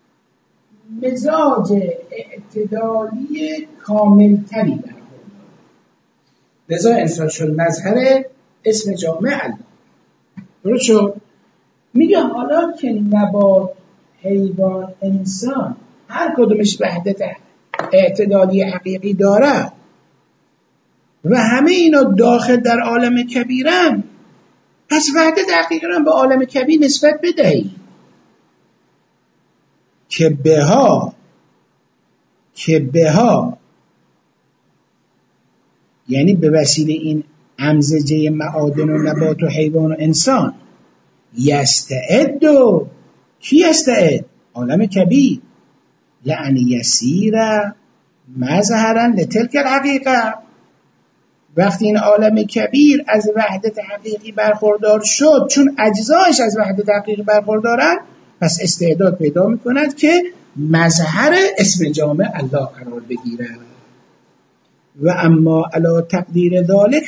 مزاج اعتدالی کاملتری برخوردار. لذا انسان شد مظهر اسم جامع الله. درست شد؟ میگه حالا که نبات، حیوان، انسان هر کدومش وحدت اعتدالی حقیقی داره و همه اینا داخل در عالم کبیرن، پس وحدت حقیقی رو به عالم کبیر نسبت بدهی که بها یعنی به وسیله این امزجه معادن و نبات و حیوان و انسان یستعد. کی یستعد؟ عالم کبیر. یعنی یسیر مظهرا لتلک الحقیقه. وقتی این عالم کبیر از وحدت حقیقی برخوردار شد، چون اجزایش از وحدت حقیقی برخوردارن، پس استعداد پیدا میکند که مظهر اسم جامع الله قرار بگیره. و اما علی تقدیر ذالک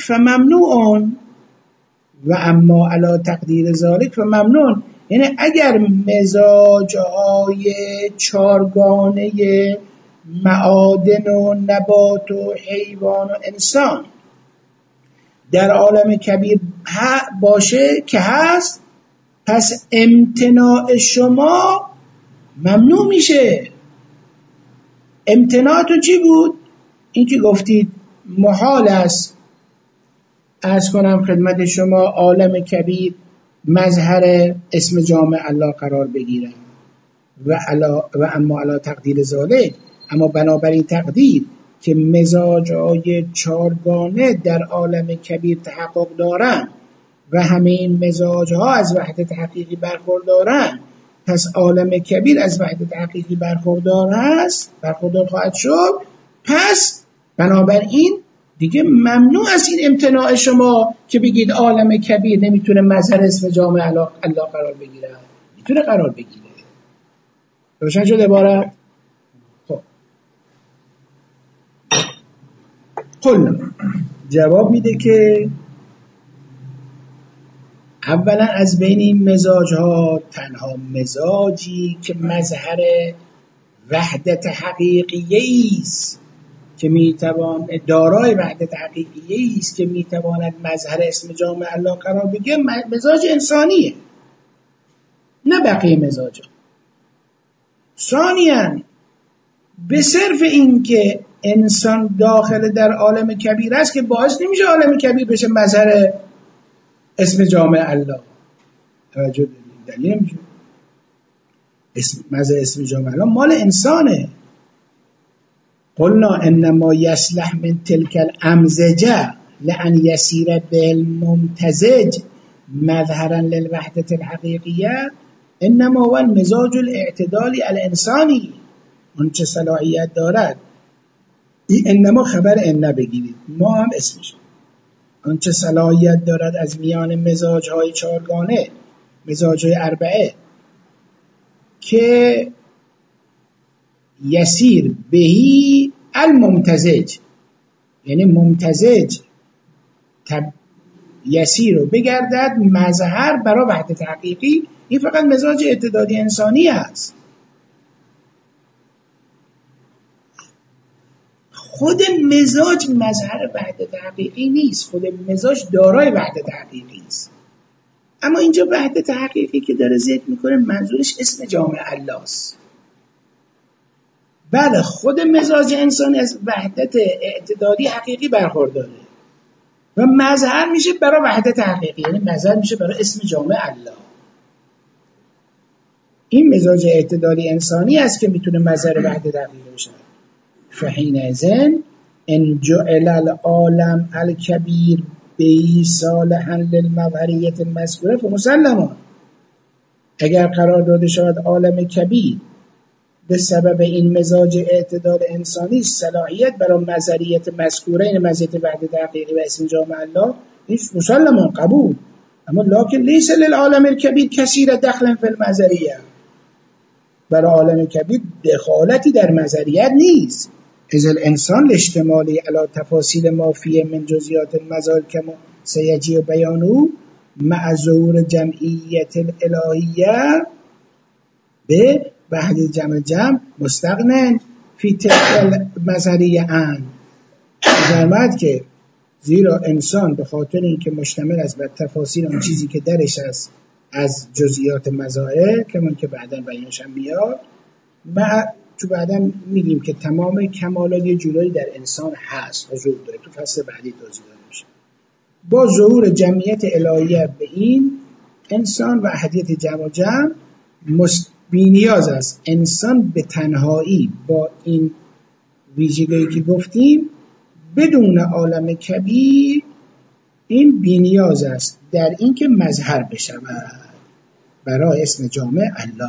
فممنون. یعنی اگر مزاجهای چارگانه معادن و نبات و حیوان و انسان در عالم کبیر باشه که هست، پس امتناع شما ممنوع میشه. امتناعتون چی بود؟ این که گفتید محال است عرض کنم خدمت شما عالم کبیر مظهر اسم جامع الله قرار بگیره و اما علی تقدیر ذالک، اما بنابراین تقدیر که مزاجهای چارگانه در عالم کبیر تحقق دارن و همه این مزاجها از وحدت حقیقی برخوردارن، پس عالم کبیر از وحدت حقیقی برخوردار خواهد شد. پس بنابراین دیگه ممنوع است این امتناع شما که بگید عالم کبیر نمیتونه مظهر اسم جامع الله قرار بگیره. میتونه قرار بگیره. روشن شده عبارت؟ خب قلنا جواب میده که اولا از بین این مزاجها تنها مزاجی که مظهر وحدت حقیقی است که میتوان دارای وحدت حقیقی است که میتواند مظهر اسم جامع الله قرار بگیره مزاج انسانیه، نه بقیه مزاجها. ثانیاً به صرف این که انسان داخل در عالم کبیر است که باعث نمیشه عالم کبیر بشه مظهر اسم جامع الله. توجه دلیل نمیشه. مظهر اسم جامع الله مال انسانه. قلنا انما یصلح من تلک الامزجه لان یسیر بالممتزج مظهرا للوحدة الحقیقیه انما هو المزاج الاعتدالی الانسانی. اون چه صلاحیت دارد، این انما خبر ان بگیرید، ما هم اسمش. اون چه صلاحیت دارد از میان مزاجهای چارگانه، مزاجهای اربعه که یسیر بهی الممتزج، یعنی ممتزج یسیر رو بگردد مظهر برای وحدت حقیقی. این فقط مزاج اعتدالی انسانی است. خود مزاج مظهر وحدت حقیقی نیست، خود مزاج دارای وحدت حقیقی است. اما اینجا وحدت حقیقی که داره ذکر میکنه منظورش اسم جامع الله است. بله خود مزاج انسان از وحدت اعتدالی حقیقی برخورداره و مظهر میشه برای وحدت حقیقی، یعنی مظهر میشه برای اسم جامع الله. این مزاج اعتدالی انسانی است که میتونه مظهر وحدت حقیقی بشه. فحینئذ ان جعل العالم الکبیر بی صالحا للمظهریت المذکوره فمسلم. اگر قرار داده شود عالم کبیر به سبب این مزاج اعتدال انسانی صلاحیت برای مظهریت مذکوره، این مزیت وحدت حقیقی و اسم جامع الله، این مسلم قبول. اما لکن لیس للعالم الکبیر کثیر دخل فی المظهریه، برای عالم کبیر دخالتی در مظهریت نیست. اذ الانسان لاجتماعی علی تفاصیل ما فیه من جزئیات المظاهر کما سیجی بیانه مع ظهور جمعیت الالهیه به وحدت جمع مستغنن فی تلک المظهریه ان. فرمود که زیرا انسان به خاطر اینکه مشتمل است بر تفاصیل اون چیزی که درش است از جزئیات مظاهر که من که بعداً بیانش هم میاد، تو بعداً میگیم که تمام کمالات یه جورایی در انسان هست، حضور داره، تو فصل بعدی توضیح داده میشه. با ظهور جمعیت الهیه به این انسان و احدیت جمع بی‌نیاز است. انسان به تنهایی با این ویژگی که گفتیم بدون عالم کبیر این بی‌نیاز است در این که مظهر بشود برای اسم جامع الله.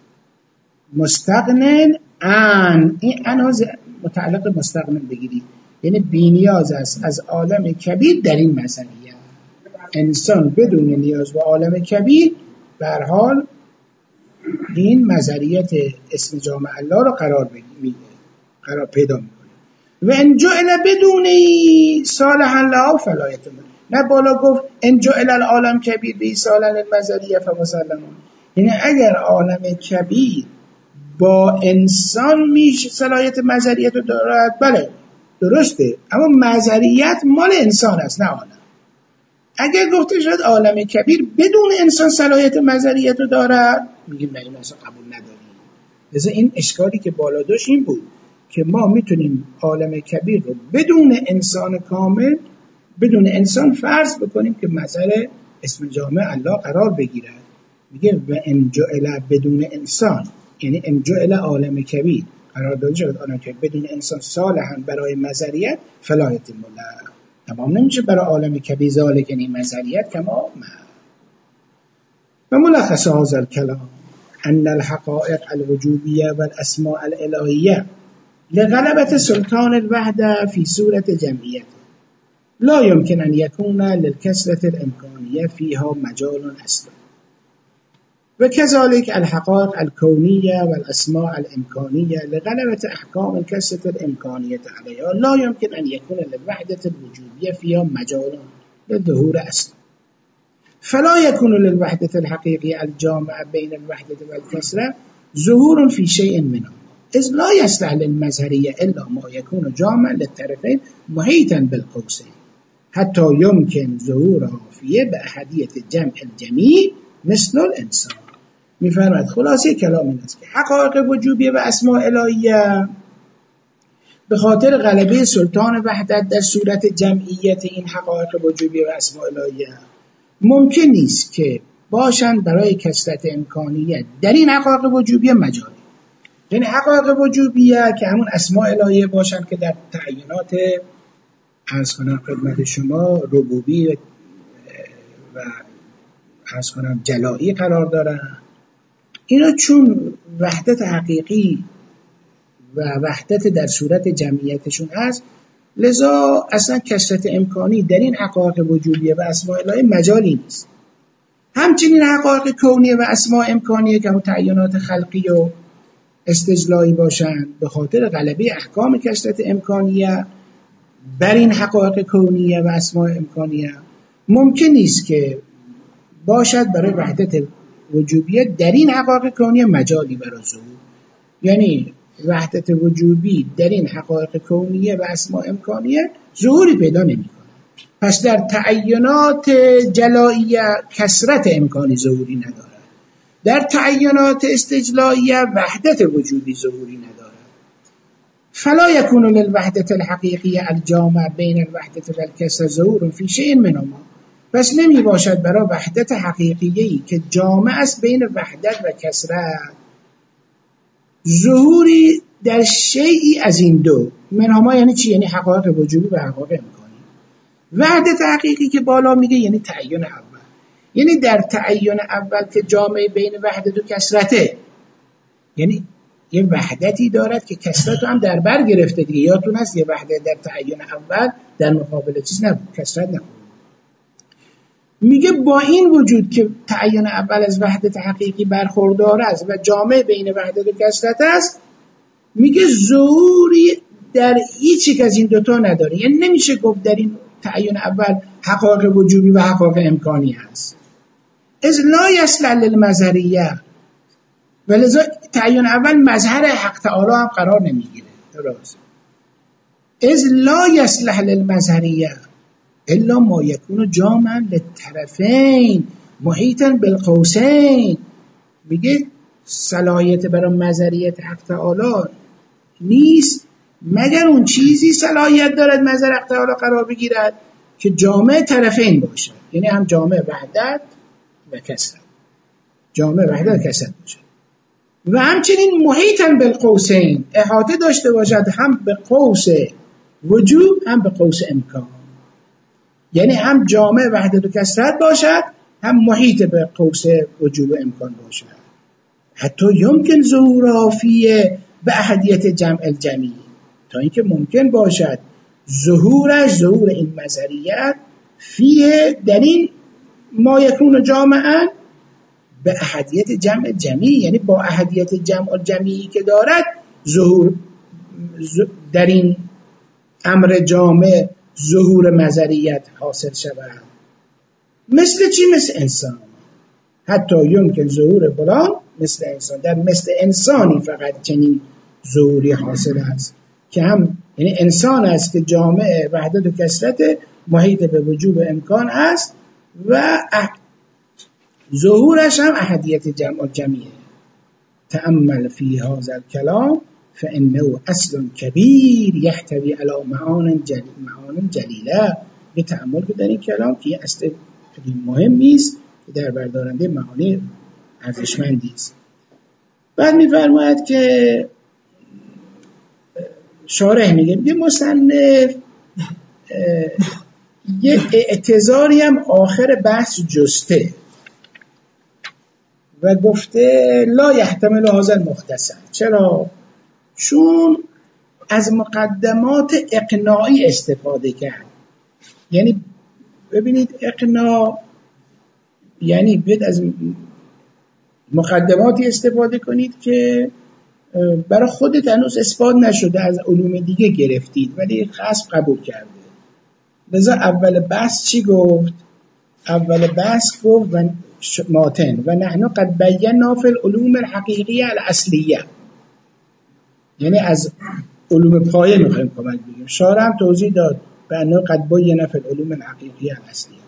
مستغنن عن، این عن متعلق مستغنن بگیرید، یعنی بی‌نیاز است از عالم کبیر در این مظهریه. انسان بدون نیاز به عالم کبیر به هر حال این مظهریت اسم جامع الله رو قرار پیدا میکنه. و ان جعل بدونی صالحا له فلا یتم، نه بالا گفت ان جعل العالم کبیر به صالحا المظهریه فمسلم، یعنی اگر عالم کبیر با انسان میشه صلاحیت مظهریت رو دارد، بله درسته، اما مظهریت مال انسان است نه عالم. اگر گفته شد عالم کبیر بدون انسان صلاحیت مظهریت رو دارد، میگیم نه این اصلا قبول نداریم. لذا این اشکالی که بالا داشت این بود که ما میتونیم عالم کبیر رو بدون انسان کامل، بدون انسان فرض بکنیم که مظهر اسم جامع الله قرار بگیرد. میگه و ان جعل بدون انسان، یعنی ان جعل عالم کبیر قرار داده شد عالم کبیر بدون انسان صالحا برای مظهریت فلا یتم له، تمام نمیشه برای عالم کبیر ذالک، یعنی مظهریت تمام. و ملخص هذا الكلام ان الحقائق الوجوبیه والاسماء الالهیه لغلبة سلطان الوحده في صورة جمعیت لا يمكن ان يكون للكسرة الامكانية فيها مجال اصلا، وكذلك الحقائق الكونية والأسماء الإمكانية لغلبة أحكام الكسرة الإمكانية عليها لا يمكن أن يكون للوحدة الوجودية فيها مجال للظهور أصلا، فلا يكون للوحدة الحقيقية الجامعة بين الوحدة والكسرة ظهور في شيء منها، إذ لا يصلح للمظهرية إلا ما يكون جامعا للطرفين محيطا بالقوسين حتى يمكن ظهورها فيه بأحدية جمع الجميع مثل الانسان. میفرماید خلاصه کلام این است که حقایق وجوبیه و اسماء الهیه به خاطر غلبه سلطان وحدت در صورت جمعیت این حقایق وجوبیه و اسماء الهیه ممکن نیست که باشند برای کثرت امکانیت در این حقایق وجوبیه مجالی، یعنی حقایق وجوبیه که همون اسماء الهیه باشند که در تعیینات عرض کنم خدمت شما ربوبی و عرض کنم جلائی قرار دارن. اینا چون وحدت حقیقی و وحدت در صورت جمعیتشون هست، لذا اصلا کثرت امکانی در این حقایق وجودیه و اسماء الهی مجالی نیست. همچنین حقایق کونیه و اسماء امکانیه که تعینات خلقی و استجلایی باشند، به خاطر غلبه احکام کثرت امکانیه بر این حقایق کونیه و اسماء امکانیه ممکن نیست که باشد برای وحدت وجوبیه در این حقایق کونیه مجالی برای ظهور. یعنی وحدت وجوبی در این حقایق کونیه و اسماء امکانیه ظهوری پیدا نمی‌کنه. پس در تعینات جلائیه کثرت امکانی ظهوری نداره، در تعینات استجلائیه وحدت وجودی ظهوری نداره. فلا يكون للوحدة الحقيقية الجامع بين الوحدة والكسرة ظهور في شيء منهما. پس نمی باشد برای وحدت حقیقیه‌ای که جامع است بین وحدت و کسرت ظهوری در شیئی از این دو منهما. یعنی چی؟ یعنی حقایق وجودی و حقایق امکانی. وحدت حقیقی که بالا میگه یعنی تعین اول، یعنی در تعین اول که جامع بین وحدت و کسرته، یعنی یه وحدتی دارد که کسرت هم در بر گرفته دیگه. یادتون هست یه وحدت در تعین اول در مقابل چیز نبود، کسرت نبود. میگه با این وجود که تعین اول از وحدت حقیقی برخوردار است و جامع بین وحدت و کسرت است، میگه ظهوری در هیچ یک از این دوتا نداره. یعنی نمیشه گفت در این تعین اول حقایق وجوبی و حقایق امکانی هست. از لا یصلح للمظهریه، ولذا تعین اول مظهر حق تعالی هم قرار نمیگیره. درست. از لا یصلح للمظهریه الا ما یکون جامعا للطرفین محیطا بالقوسین. میگه صلاحیت برای مظهریت حق تعالی نیست مگر اون چیزی صلاحیت دارد مظهر حق تعالی قرار بگیرد که جامع طرفین باشد، یعنی هم جامع وحدت و کسرت، جامع وحدت و کسرت باشد و همچنین محیطا بالقوسین احاطه داشته باشد هم به قوس وجود هم به قوس امکان. یعنی هم جامع وحدت و کسرت باشد هم محیط به قوس وجود و امکان باشد. حتی یمکن ظهور فیه به احدیت جمع الجمی، تا اینکه ممکن باشد ظهور این مظهریت فیه در این ما یکون جامعا به احدیت جمع جمی، یعنی با احدیت جمع جمعی که دارد ظهور در این امر جامع ظهور مظهریت حاصل شود. مثل چی؟ مثل انسان. حتی یمکن ظهور فلان مثل انسان، در مثل انسانی فقط چنین ظهوری حاصل است که هم یعنی انسان است که جامع وحدت و کثرت محیط به وجود و امکان است و ظهورش هم احدیت جمع جمعیه. تأمل فی هذا الكلام فإنه اصل کبیر یحتوی علی معان جلیله. به تأمل که در این کلام که یه اصل خیلی مهمی است که در بردارنده معانی ارزشمندی است. بعد می‌فرماید که شارح میگه مصنف یه اعتذاری هم آخر بحث جسته و گفته لا یحتمل هذا المختصر. چرا؟ چون از مقدمات اقناعی استفاده کرد. یعنی ببینید اقناع یعنی باید از مقدماتی استفاده کنید که برای خودت هنوز اثبات نشده، از علوم دیگه گرفتید ولی خصم قبول کرده. لذا اول بحث چی گفت؟ اول بحث گفت و ماتن و نحن قد بینا فی العلوم الحقیقیه الاصلیه، یعنی از علوم پایه میخوایم کمک بگیم. شارح هم توضیح داد و نحن قد بینا فی العلوم الحقیقیه الاصلیه.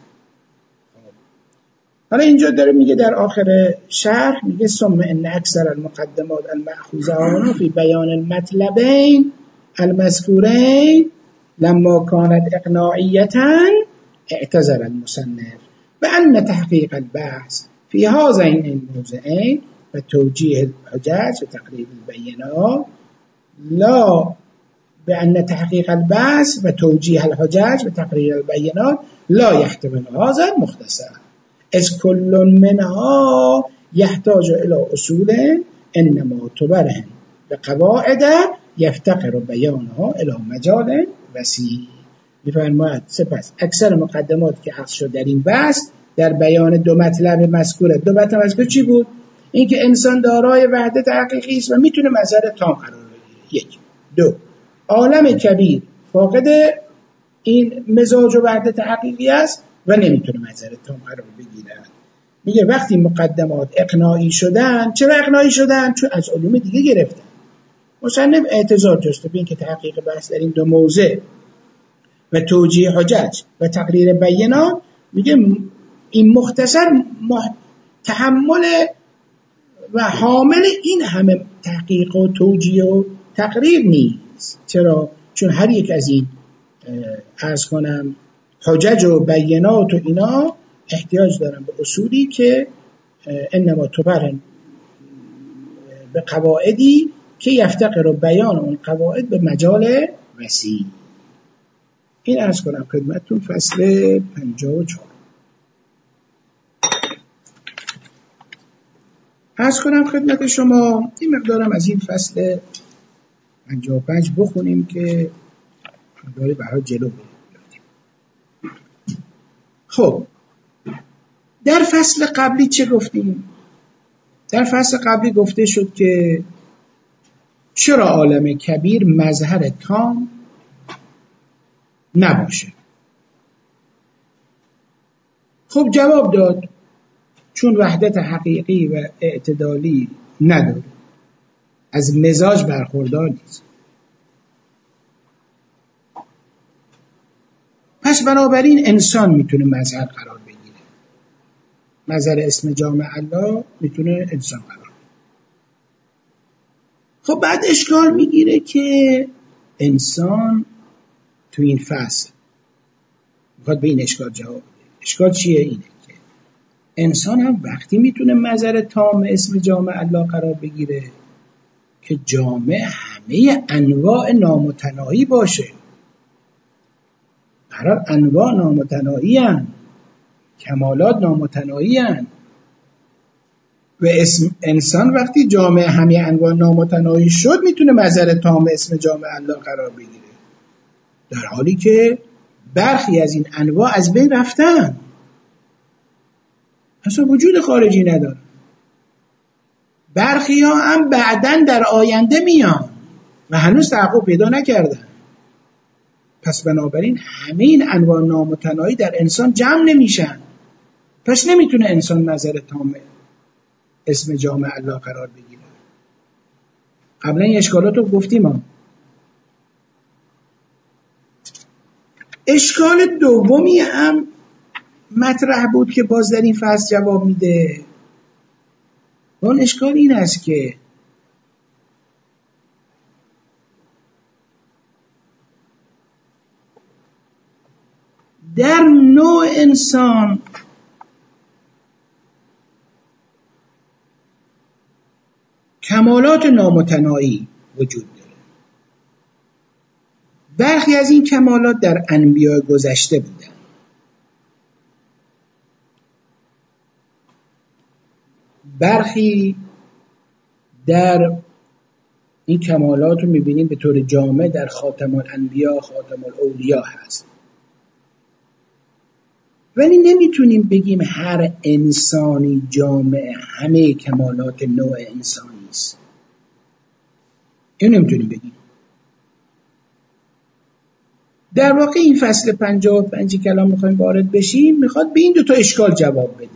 حالا اینجا داره میگه در آخر شرح میگه ثم ان اکثر المقدمات المأخوذه هنا فی بیان المطلبین المذکورین لما كانت اقناعیه اعتذر المصنف بأن تحقیق البحث فی هذین الموضعین و توجیه الحجج و تقریب البینات لا بأن تحقیق البحث و توجیه الحجج و تقریب البینات لا يحتمل هذا المختصر از کل منها یحتاج الى اصول انما تبرهن به قواعد یفتقر بیانها الى مجال وسیع. می‌فرماید سپس اکثر مقدمات که عرض شد در این بحث در بیان دو مطلب مذکوره. دو مطلب مذکور چی بود؟ اینکه انسان دارای وحدت حقیقی است و میتونه مظهر تام قرار بگیره. یک. دو، عالم کبیر فاقد این مزاج و وحدت حقیقی است و نمیتونه مظهر تام قرار بگیره. میگه وقتی مقدمات اقناعی شدن، چرا اقناعی شدن؟ چون از علوم دیگه گرفتن. مصنف اعتراض داشته به اینکه تحقیق بحث در این دو موضع و توجیه حجج و تقریر بینات، میگه این مختصر تحمل و حامل این همه تحقیق و توجیه و تقریر نیست. چرا؟ چون هر یک از این عرض کنم حجج و بینات و اینا احتیاج دارن به اصولی که انما تبرن به قواعدی که یفتقر بیان اون قواعد به مجال وسیع. این عرض کنم خدمتتون فصل 54. عرض کنم خدمت شما این مقدارم از این فصل 55 بخونیم که مقداری برای جلو بریم. خب در فصل قبلی چه گفتیم؟ در فصل قبلی گفته شد که چرا عالم کبیر مظهر تام نباشه؟ خب جواب داد چون وحدت حقیقی و اعتدالی نداره، از مزاج برخوردار نیست. پس بنابراین انسان میتونه مظهر قرار بگیره. مظهر اسم جامع الله میتونه انسان قرار بگیره. خب بعد اشکال میگیره که انسان تو این فصل میخواد به این اشکال جواب بده. اشکال چیه؟ اینه که انسان هم وقتی میتونه مظهر تام اسم جامع الله قرار بگیره که جامع همه انواع نامتناهی باشه. قرار انواع نامتناهی هن، کمالات نامتناهی هن. و اسم انسان وقتی جامع همه انواع نامتناهی شد میتونه مظهر تام اسم جامع الله قرار بگیره، در حالی که برخی از این انواع از بین رفتن، اصلا وجود خارجی نداره. برخی ها هم بعدن در آینده میان و هنوز تحقق پیدا نکردن. پس بنابراین همه این انواع نامتناهی در انسان جمع نمیشن. پس نمیتونه انسان مظهر تام اسم جامع الله قرار بگیره. قبلا این اشکالات رو گفتیم هم. اشکال دومی هم مطرح بود که باز در این فصل جواب میده. اون اشکال این است که در نوع انسان کمالات نامتناهی وجود داره. برخی از این کمالات در انبیاء گذشته بودن، برخی در این کمالات رو میبینیم به طور جامع در خاتم الانبیاء خاتم الاولیاء هست. ولی نمیتونیم بگیم هر انسانی جامع همه کمالات نوع انسانی است. این نمیتونیم بگیم. در واقع این فصل 55 کلام میخوایم وارد بشیم میخواد به این دو تا اشکال جواب بده.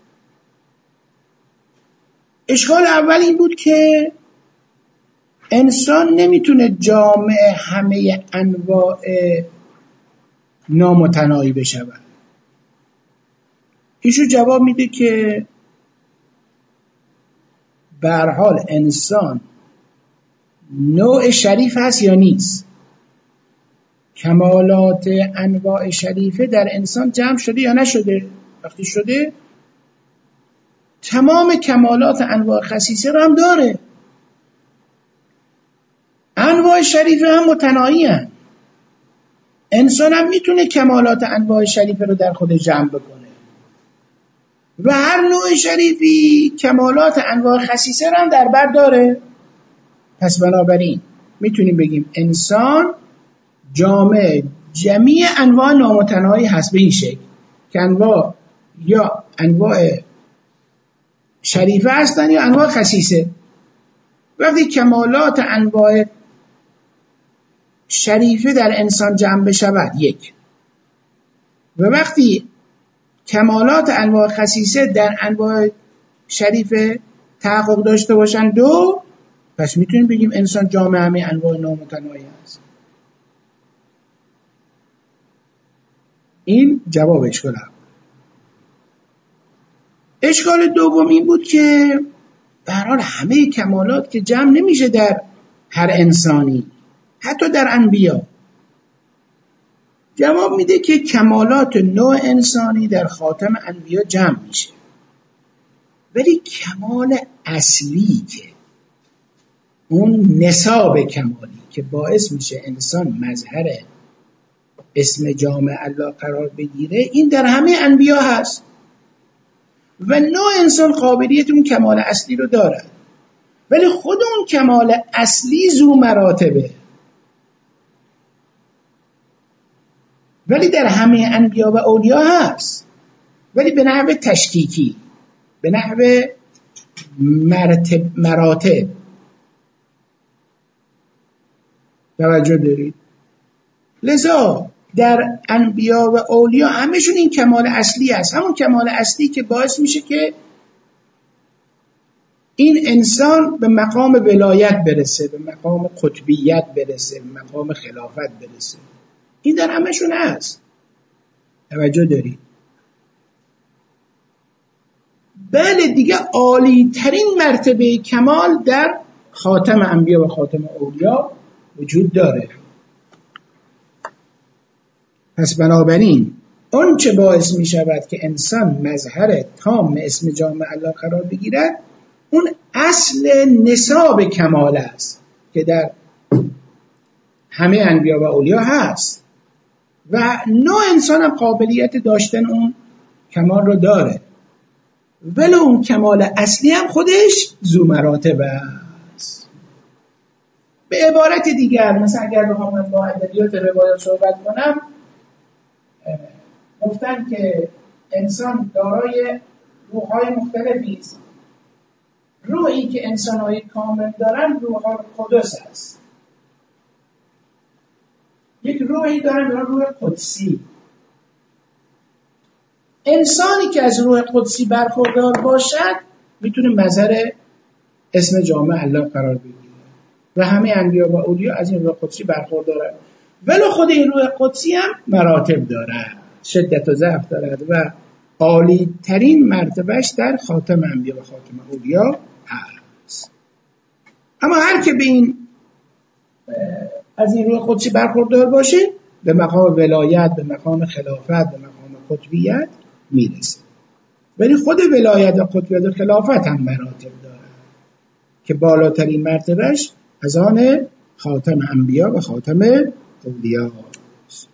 اشکال اول این بود که انسان نمیتونه جامع همه انواع نامتناهی بشود. ایشو جواب میده که به هر حال انسان نوع شریف هست یا نیست. کمالات انواع شریفه در انسان جمع شده یا نشده؟ وقتی شده تمام کمالات انواع خصیصه رو هم داره. انواع شریفه هم متناهی هستند. انسان هم میتونه کمالات انواع شریفه رو در خود جمع بکنه و هر نوع شریفی کمالات انواع خصیصه رو هم در بر داره. پس بنابراین میتونیم بگیم انسان جامع جمیع انواع نامتناهی هست به این شکل که انواع یا انواع شریفه هستن یا انواع خسیسه. وقتی کمالات انواع شریفه در انسان جمع بشود یک، و وقتی کمالات انواع خسیسه در انواع شریفه تحقق داشته باشن دو، پس میتونیم بگیم انسان جامع همه انواع نامتناهی است. این جواب اشکال اول. اشکال دوم این بود که به هر حال همه کمالات که جمع نمیشه در هر انسانی، حتی در انبیا. جواب میده که کمالات نوع انسانی در خاتم انبیا جمع میشه، ولی کمال اصلی که اون نصاب کمالی که باعث میشه انسان مظهر اسم جامع الله قرار بگیره، این در همه انبیا هست و نوع انسان قابلیت اون کمال اصلی رو داره، ولی خود اون کمال اصلی ذو مراتبه، ولی در همه انبیا و اولیا هست، ولی به نحو تشکیکی، به نحو مراتب. توجه دارید؟ لذا در انبیا و اولیا همشون این کمال اصلی هست، همون کمال اصلی که باعث میشه که این انسان به مقام ولایت برسه، به مقام قطبیت برسه، به مقام خلافت برسه. این در همشون هست. توجه دارید؟ بله دیگه، عالی ترین مرتبه کمال در خاتم انبیا و خاتم اولیا وجود داره. پس بنابراین اون چه باعث می شود که انسان مظهر تام اسم جامع الله قرار بگیرد، اون اصل نصاب کمال است که در همه انبیا و اولیا هست و نوع انسان هم قابلیت داشتن اون کمال رو داره، ولی اون کمال اصلی هم خودش ذو مراتب است. به عبارت دیگر، مثلا اگر بخوام من با ادبیات روایات صحبت کنم، گفتن که انسان دارای روح‌های مختلفی است. روحی که انسان‌های کامل دارن روح القدس است. یک روحی دارن به روح قدسی. انسانی که از روح قدسی برخوردار باشد میتونه مظهر اسم جامع الله قرار بگیره و همه انبیا و اولیا از این روح قدسی برخوردارن، ولی خود این روح قدسی هم مراتب دارد، شدت و ضعف دارد و عالی ترین مرتبهش در خاتم انبیا و خاتم اولیا هست. اما هر که به این از این روح قدسی برخوردار باشه به مقام ولایت، به مقام خلافت، به مقام قطبیت میرسه، ولی خود ولایت و قطبیت و خلافت هم مراتب دارد که بالاترین مرتبهش از آن خاتم انبیا و خاتم اولیا است.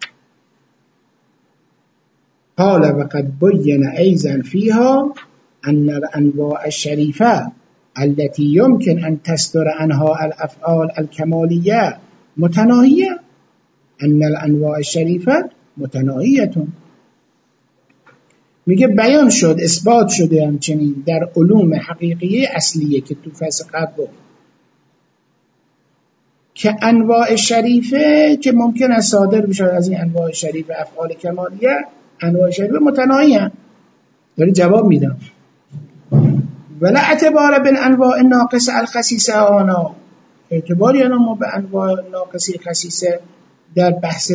قال وقد بین ایضا فیها ان الانواع الشریفه التي يمكن ان تصدر عنها الافعال الكماليه متناهیه، ان الانواع الشریفه متناهیه. میگه بیان شد، اثبات شده همچنین در علوم حقیقیه اصلیه که تو فصل قبل بود که انواع شریفه که ممکن است صادر بشه از این انواع شریفه افعال کمالیه، انواع شریفه متناهی هستند. داره جواب میدم. ولا اعتبار بالانواع الناقصه الخسیسه آنا، اعتباری ما به انواع ناقصه خسیسه در بحث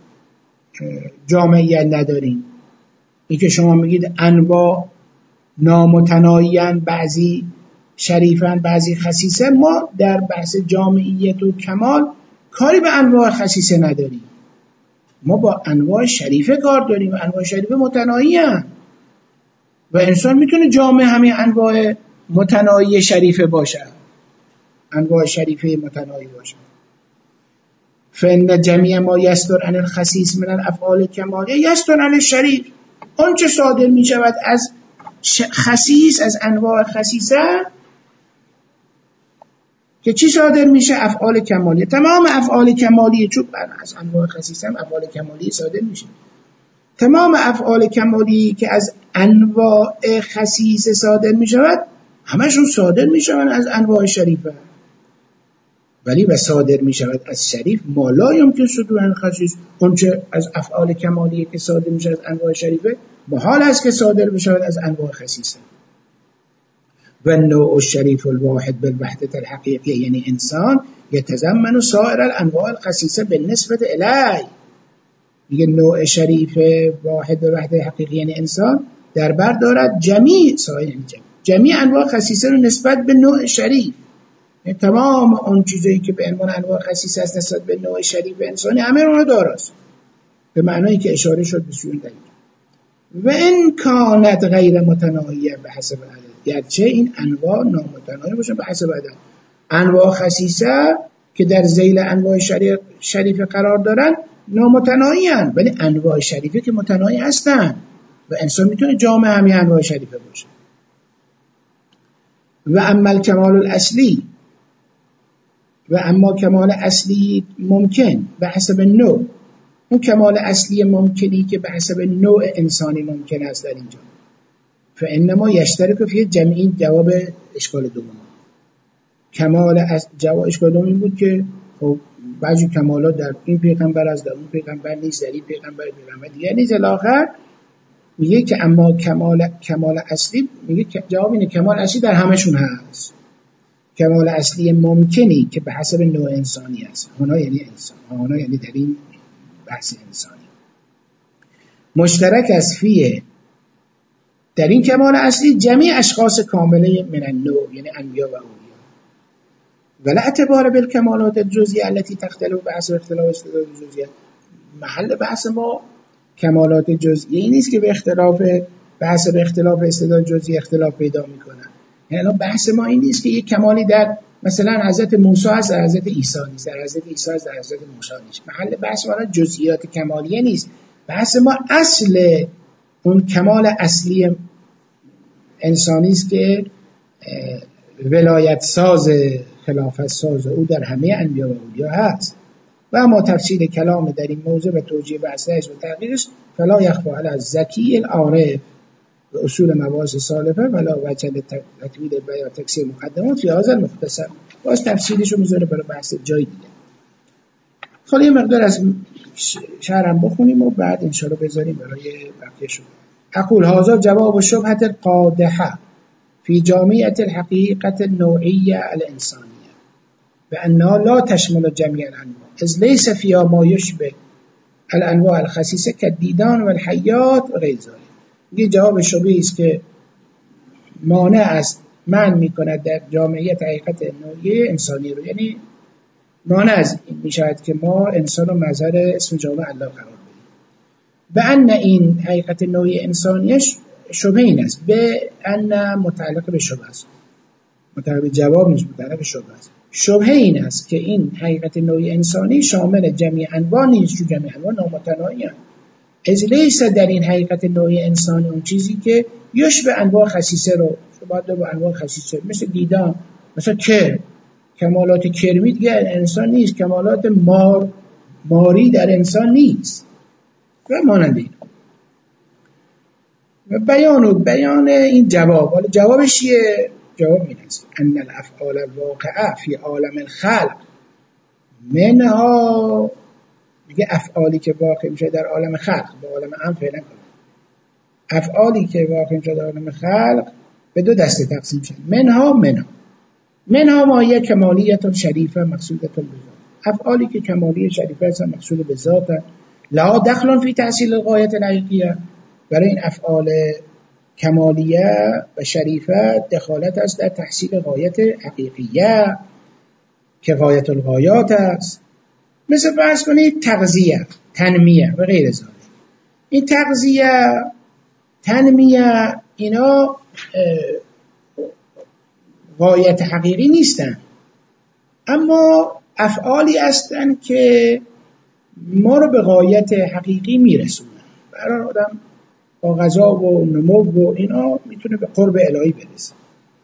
جامعیت نداریم. این که شما میگید انواع نامتناهیان، بعضی شریفن بعضی خسیسه، ما در بحث جامعیت و کمال کاری به انواع خسیسه نداریم، ما با انواع شریفه کار داریم و انواع شریفه متناهی هستند و انسان میتونه جامع همه انواع متناهی شریفه باشه، انواع شریفه متناهی باشه. فإن جمیع ما یستر عن الخسیس من الافعال کمالیه یستر عن الشریف، اون چه صادر می شود از خسیس، از انواع خسیسه، که چی صادر میشه؟ افعال کمالیه. تمام افعال کمالیه، چون از انواع خسیسه هم افعال کمالیه صادر میشه. تمام افعال کمالیه که از انواع خسیسه صادر می شود، همشون صادر می شوند از انواع شریفه، ولی و صادر می شود از شریف ما لا یمکن صدور خسیس. اون چه از افعال کمالیه که صادر می شود از انواع شریفه محال است که صادر بشود از انواع خسیسه. و نوع الشریف الواحد بالوحدة الحقیقیه، یعنی انسان یتضمن سایر الانواع الخسیسه بالنسبه الیه. میگه نوع شریف واحد به وحدت حقیقی یعنی انسان در بر دارد جمیع انواع خسیسه رو نسبت به نوع شریف. یعنی تمام اون چیزایی که به عنوان انواع خسیسه است نسبت به نوع شریف انسانی همه رو داراست، به معنایی که اشاره شد به سوی دلیل. و این کانت غیر متناهیه به حسب عدد، گرچه این انواع نامتناهی باشن به حسب عدد. انواع خسیسه که در ذیل انواع شریف قرار دارن نامتناهی هستند، ولی انواع شریفه که متناهی هستند و انسان میتونه جامع همین انواع شریفه باشه. و اما الکمال الاصلی، و اما کمال اصلی ممکن به حسب نوع، اون کمال اصلی ممکنی که به حسب نوع انسانی ممکن است در اینجا، فانما یشترک فی جمعی. جواب اشکال دوم، جواب اشکال دوم این بود که خب بعضی کمالات در این پیغمبر از در اون پیغمبر نیست، در این پیغمبر دیگه نیست الاخر. میگه که اما کمال اصلی، میگه جواب اینه کمال اصلی در همشون هست. کمال اصلی ممکنی که به حسب نوع انسانی است، هنا یعنی انسان، هنا یعنی در این بحث انسانی مشترک است فیه، در این کمال اصلی جمیع اشخاص کامله من النوع، یعنی انبیا و اولیا. ولا اعتبار بالکمالات الجزئیه التي تختلف بحسب اختلاف استعداد الجزئیه. محل بحث ما کمالات جزئیه نیست که به حسب اختلاف استعداد جزئی اختلاف پیدا میکنن. یعنی بحث ما این نیست که یک کمالی در مثلا حضرت موسی هست در حضرت عیسی نیست، در حضرت عیسی هست در حضرت موسی نیست. محل بحث ما جزئیات کمالیه نیست، بحث ما اصل اون کمال اصلی انسانی است که ولایت ساز خلافت ساز او در همه انبیا و اولیا هست. و اما تفصیل کلام در این موضوع و توجیه بحثش و تحقیقش فلا یخفی علی الذکی العارف و اصول مباحث سالفه ولا وجه تطویل بیان تکثیر مقدمات فی هذا المختصر. باز تفصیلش رو میذاره برای بحث جای دیگه. خالی مقدار از شرحم بخونیم و بعد انشاءالله بذاریم برای بقیه شد. اقول هذا جواب شبهة القادحة في جامعة الحقيقة النوعية الإنسانية بأنها لا تشمل جميع الأنواع إذ ليس فيها ما يشبه الأنواع الخسيسة كالديدان والحيات وغير ذلك. این جواب شبهه است که مانع است، منع می‌کند در جامعیت حقیقت نوعی انسانی رو، یعنی مانع از این می‌شود که ما انسان رو مظهر اسم جامع الله قرار بدیم. به ان این حقیقت نوعی انسانیش شبهه این است، به ان متعلق به شبهه است، متعلق به جواب نیست، متعلق به شبهه است. شبهه این است که این حقیقت نوعی انسانی شامل جمعی انواع نیست، چون جمعی انواع نامتناهی هستند. از لیس در این حقیقت نوعی انسانی اون چیزی که یشبه انواع خسیسه رو باید به انواع خسیسه، مثل دیدان، مثل کمالات کرمی دیگه انسان نیست، کمالات ماری در انسان نیست و مانند این. و بیان این جواب، حالا جوابش چیه؟ جواب این است ان الافعال الواقعه فی عالم الخلق منها، میگه افعالی که واقع میشه در عالم خلق، به عالم هم فعلا کنه، افعالی که واقع میشه در عالم خلق به دو دسته تقسیم شد. منها ما یک کمالیت شریفه مقصودت بذات، افعالی که کمالی شریفه هستن مقصود به ذات، لا دخل فی تحصیل الغایت الحقیقیه. برای این افعال کمالیه و شریفه دخالت است در تحصیل غایت حقیقیه که غایت الغایات است. مثل فرض کنید تغذیه، تنمیه و غیر ذالک. این تغذیه، تنمیه اینا غایت حقیقی نیستن، اما افعالی هستن که ما رو به غایت حقیقی میرسونن. برای آدم با غذا و نمو و اینا میتونه به قرب الهی برسه.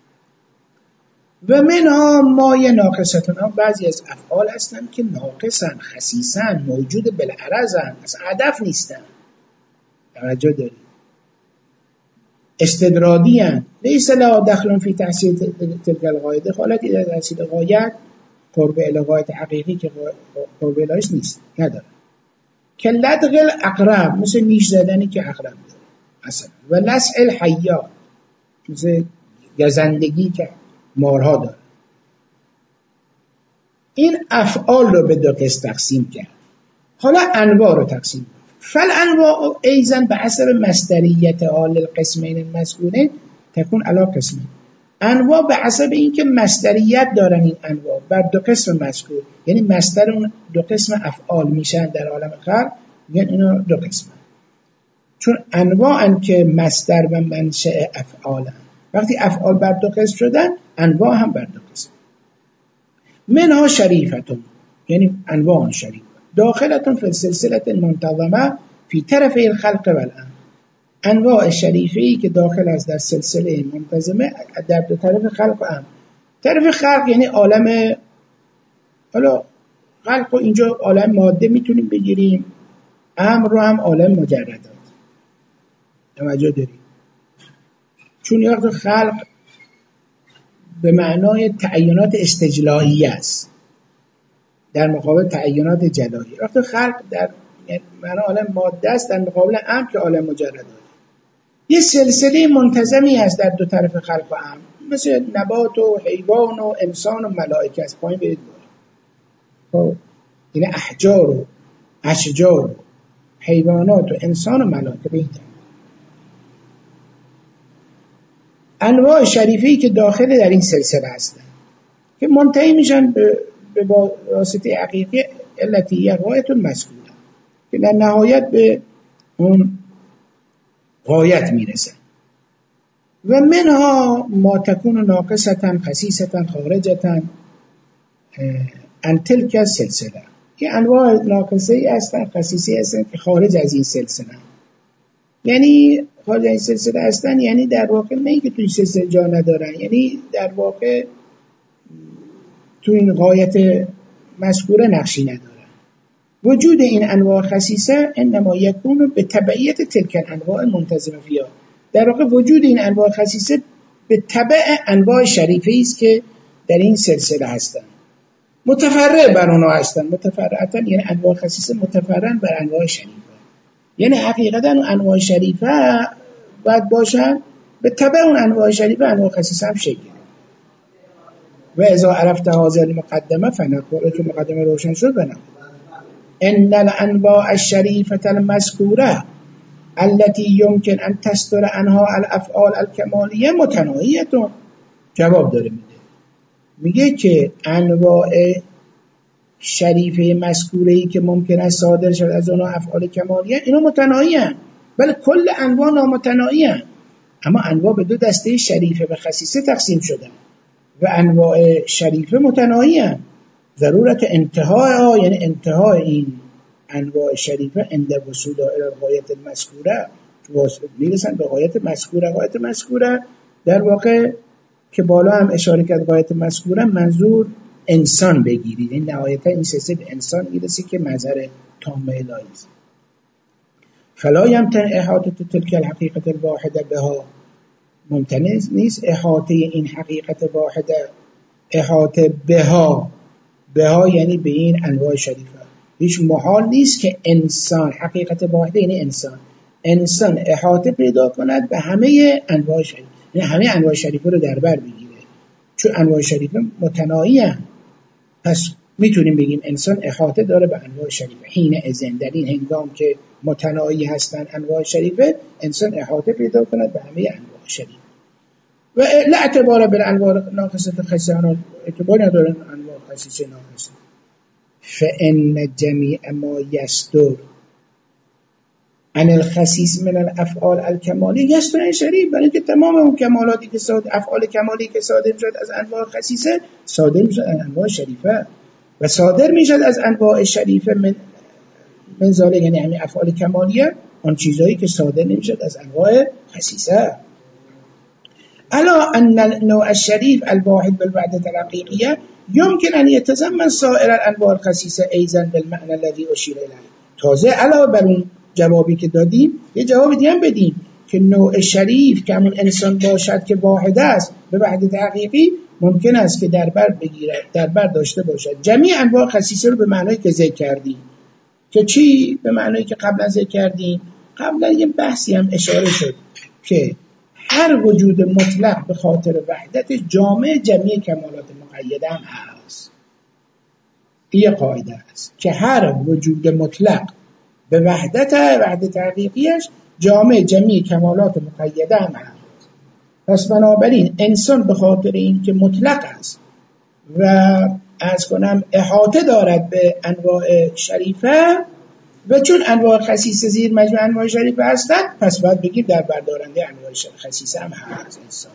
و منها مایه ناقصتون، بعضی از افعال هستن که ناقصن، خسیسن، موجود بالعرضن، از هدف نیستن. توجه دارید؟ استدرادی هستند. لیس لا دخل فی تحصیل تلک الغایه، خالتی در تحصیل غایت قرب الی غایت حقیقی که قرب الیش نیست، نداره. که لدغ الاقرب، مثل نیش زدنی که عقرب داره مثلا، و لسع الحیات، مثل گزندگی که مارها داره. این افعال رو به دو قسم تقسیم کرد. حالا انواع رو تقسیم کرد. فالانواع ایضا به حسب مصدریت حال القسمین المذکورین تکون علی قسمین. انواع به حسب اینکه مصدریت دارن این انواع بر دو قسم مذکور، یعنی مصدر اون دو قسم افعال میشن در عالم خلق، میگن اینا دو قسمه. چون انواعن که مصدر و منشأ افعالن. وقتی افعال بر دو قسم شدن، انواع هم بر دو قسم. منها شریفتون، یعنی انواع شریف داخلتون فی السلسله المنتظمه فی طرف الخلق والامر. انواع شریفه‌ای که داخل است در سلسله منتظمه در دو طرف خلق و امر. طرف خلق یعنی عالم، حالا خلق رو اینجا عالم ماده میتونیم بگیریم، امر رو هم عالم مجردات. توجه داریم؟ چون یه وقت خلق به معنای تعینات استجلاییه است در مقابل تعینات جلایی. وقتی خلق در معنای عالم ماده است در مقابل امر که عالم مجردات. یه سلسله منتظمی هست در دو طرف خلق و امر، مثل نبات و حیوان و انسان و ملائکه است. پایین برید بالا. این احجار و اشجار و حیوانات و انسان و ملائکه بهتر. انواع شریفه‌ای که داخل در این سلسله هستند که منتهی میشن به واسطه حقیقی علتی غایت مذکوره که در نهایت به اون غایت میرسن. و منها ما تکون ناقصتا خسیستا خارجتا عن تلک السلسله، که انواع ناقصه ای هستن، خسیسی هستن که خارج از این سلسله. یعنی خارج از این سلسله هستن یعنی در واقع نه اینکه توی سلسله جا ندارن، یعنی در واقع تو این غایت مذکوره نقشی ندارن. وجود این انواع خسیسه انما یکون به تبعیت تلک انواع منتظمه فیها. در واقع وجود این انواع خسیسه به تبع انواع شریفه است که در این سلسله هستن، متفرع بر اونها هستن. متفرعتن یعنی انواع خسیسه متفرع بر انواع شریفه، یعنی حقیقتا انواع شریفه باید باشن به تبع اون انواع شریفه انواع خسیسه هم شکل. و اذا عرفت هذه المقدمه فنقول که مقدمه روشن شد بنام ان الانواع الشریفه المذکوره التي يمكن ان تستر عنها الافعال الكماليه متناهیه. جواب داره میگه که انواع شریفه مذکوره‌ای که ممکن است صادر شد از اونها افعال کمالیه، اینا متناهی هستند، ولی کل انواع نامتناهی هستند. اما انواع به دو دسته شریفه و خصیصه تقسیم شدن و انواع شریفه متناهی هستند. ضرورت انتهای یعنی انتهای این انواع شریفه عند وصول الى غایت المذکوره، میرسن به غایت مذکوره. غایت مذکوره در واقع که بالا هم اشاره کرد، غایت مذکوره منظور انسان بگیرید، این نهایتا این سلسله به انسان میرسه که مظهر تام الهی است. فلا یمتن احاطه تلک الحقیقت الواحده بها، ممتنع نیست احاطه این حقیقت واحده، احاطه بها یعنی به این انواع شریفه. هیچ محال نیست که انسان، حقیقت واحده یعنی انسان احاطه پیدا کند به همه انواع شریفه، یعنی همه انواع شریفه رو در بر بگیره، چون انواع شریفه متناهی هستند. پس میتونیم بگیم انسان احاطه داره به انواع شریفه. حین اذن در این هنگام که متناهی هستند انواع شریفه، انسان احاطه پیدا کند به همه انواع شریفه. و لا اعتبار بالانواع ناقصه خصیصه، اعتبار ندارن انواع خصیصه ناقصه. فان جمیع ما یستر عن الخصیص من الافعال الکمالی یستر عن شریف، برای که تمام اون کمالاتی که افعال کمالی که صادر شد از انواع خصیصه صادر میشد از انواع شریفه، و صادر میشد از انواع شریفه من ذالک، یعنی همین افعال کمالیه، اون چیزایی که صادر نمیشد از انواع خصیصه. الا ان النوع الشریف الواحد بالوحدة الحقيقية يمكن ان يتضمن سائر الانواع الخصيصه ايضا بالمعنى الذي اشير اليه. تازه علاوه بر اون جوابی که دادیم یه جواب دیگه هم بدیم که نوع شریف که همون انسان باشد که واحد است به وحدت حقیقی، ممکن است که در بر بگیرد، در بر داشته باشد جمیع انواع خصیصه رو به معنایی که ذکر کردیم. که چی؟ به معنایی که قبلا ذکر کردیم. قبلا یه بحثی هم اشاره شد که هر وجود مطلق به خاطر وحدت جامع جمیع کمالات مقیده هم هست. این قاعده است که هر وجود مطلق به وحدت حقیقیش جامع جمیع کمالات مقیده هم هست. پس بنابراین انسان به خاطر این که مطلق است و از کنم احاطه دارد به انواع شریفه و چون انواع خصیصه زیر مجموع انواع شریفه هستند، پس باید بگیم در بردارنده انواع خصیصه هم هست انسان.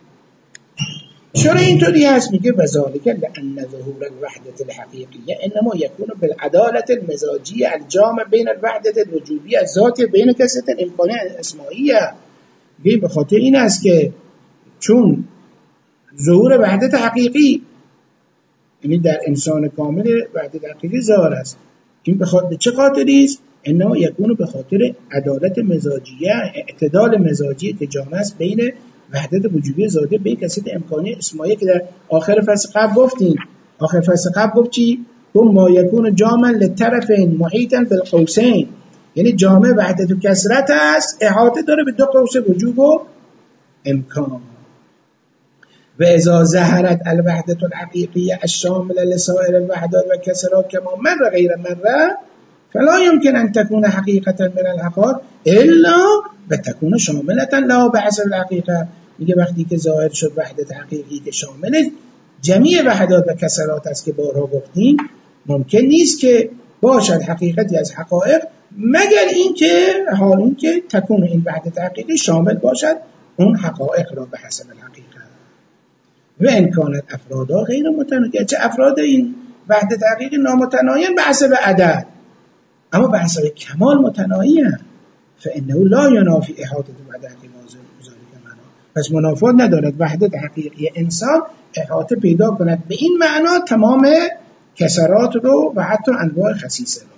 چرا اینطوری هست؟ میگه وذالک لأن ظهور الوحدة الحقیقیه انما یکون بالعدالة المزاجیه الجامع بین الوحدة الوجودیه الذات بین کثرت الامکانات الاسمائیه. میگه به خاطر این است که چون ظهور وحدت حقیقی یعنی در انسان کامل وحدت حقیقی ظاهر است، این به خاطر چه خاطری است؟ انما یکون به خاطر عدالت مزاجیه، اعتدال مزاجی که جامع است بین وحدت وجودی ذاتی به کثرت امکانی اسمایی که در آخر فصل قبل گفتیم. آخر فصل قبل گفت چی؟ گفت ما یکون جامع للطرفین محیطا بالقوسین، یعنی جامع وحدت و کثرت است، احاطه داره به دو قوس وجود و امکان. و اذا ظهرت الوحدة الحقیقیه الشامله لسائر الوحدات و کثرات کما مر غیر مره فلا يمكن ان تكون حقیقتا من الحقائق الا و تكون شامله لا بحث الحقیقه. میگه وقتی که ظاهر شد وحدت حقیقی که شامل جمیع وحدات و کثرات است که بارها گفتیم، ممکن نیست که باشد حقیقتی از حقایق مگر این که تكون این وحدت حقیقی شامل باشد اون حقایق را به حسب الحقیقه. و امکانات افرادا غیر متناهی، چه افراد این وحدت حقیقی نامتناهیان به حسب عدد اما به حسب کمال متناهی هم. فانه لا ینافی احاطه وحدت ذالک معنا، پس منافات ندارد وحدت حقیقی انسان احاطه پیدا کند به این معنا تمام کسرات رو و حتی انواع خصیصه رو.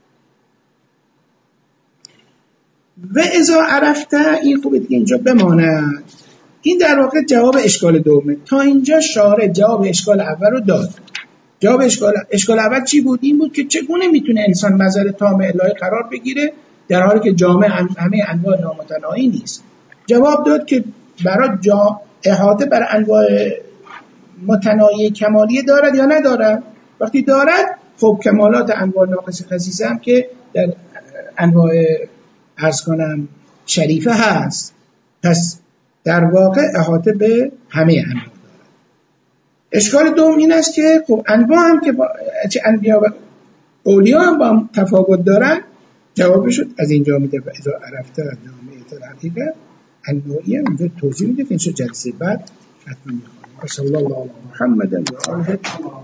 و اذا عرفته، این خوبه دیگه اینجا بماند، این در واقع جواب اشکال دومه. تا اینجا شارح جواب اشکال اول رو داد. جواب اشکال اول چی بود؟ این بود که چگونه میتونه انسان مظهر تام الهی قرار بگیره در حالی که جامع همه انواع نامتناهی نیست. جواب داد که برای احاطه بر انواع متناهی کمالیه دارد یا ندارد. وقتی دارد خب کمالات انواع ناقص خصیصه هم که در انواع عرض کنم شریفه هست، پس در واقع احاطه به همه انواع دارد. اشکال دوم این است که خب انواع هم که چه انبیا و اولیا هم با هم تفاوت دارن. جوابش از اینجا میده و اذا عرفته نامیت الحقیقه انواعی هم اونجا توضیح میده که این جلسه بعد حتما میخوانیم. صلی الله علی محمد و آله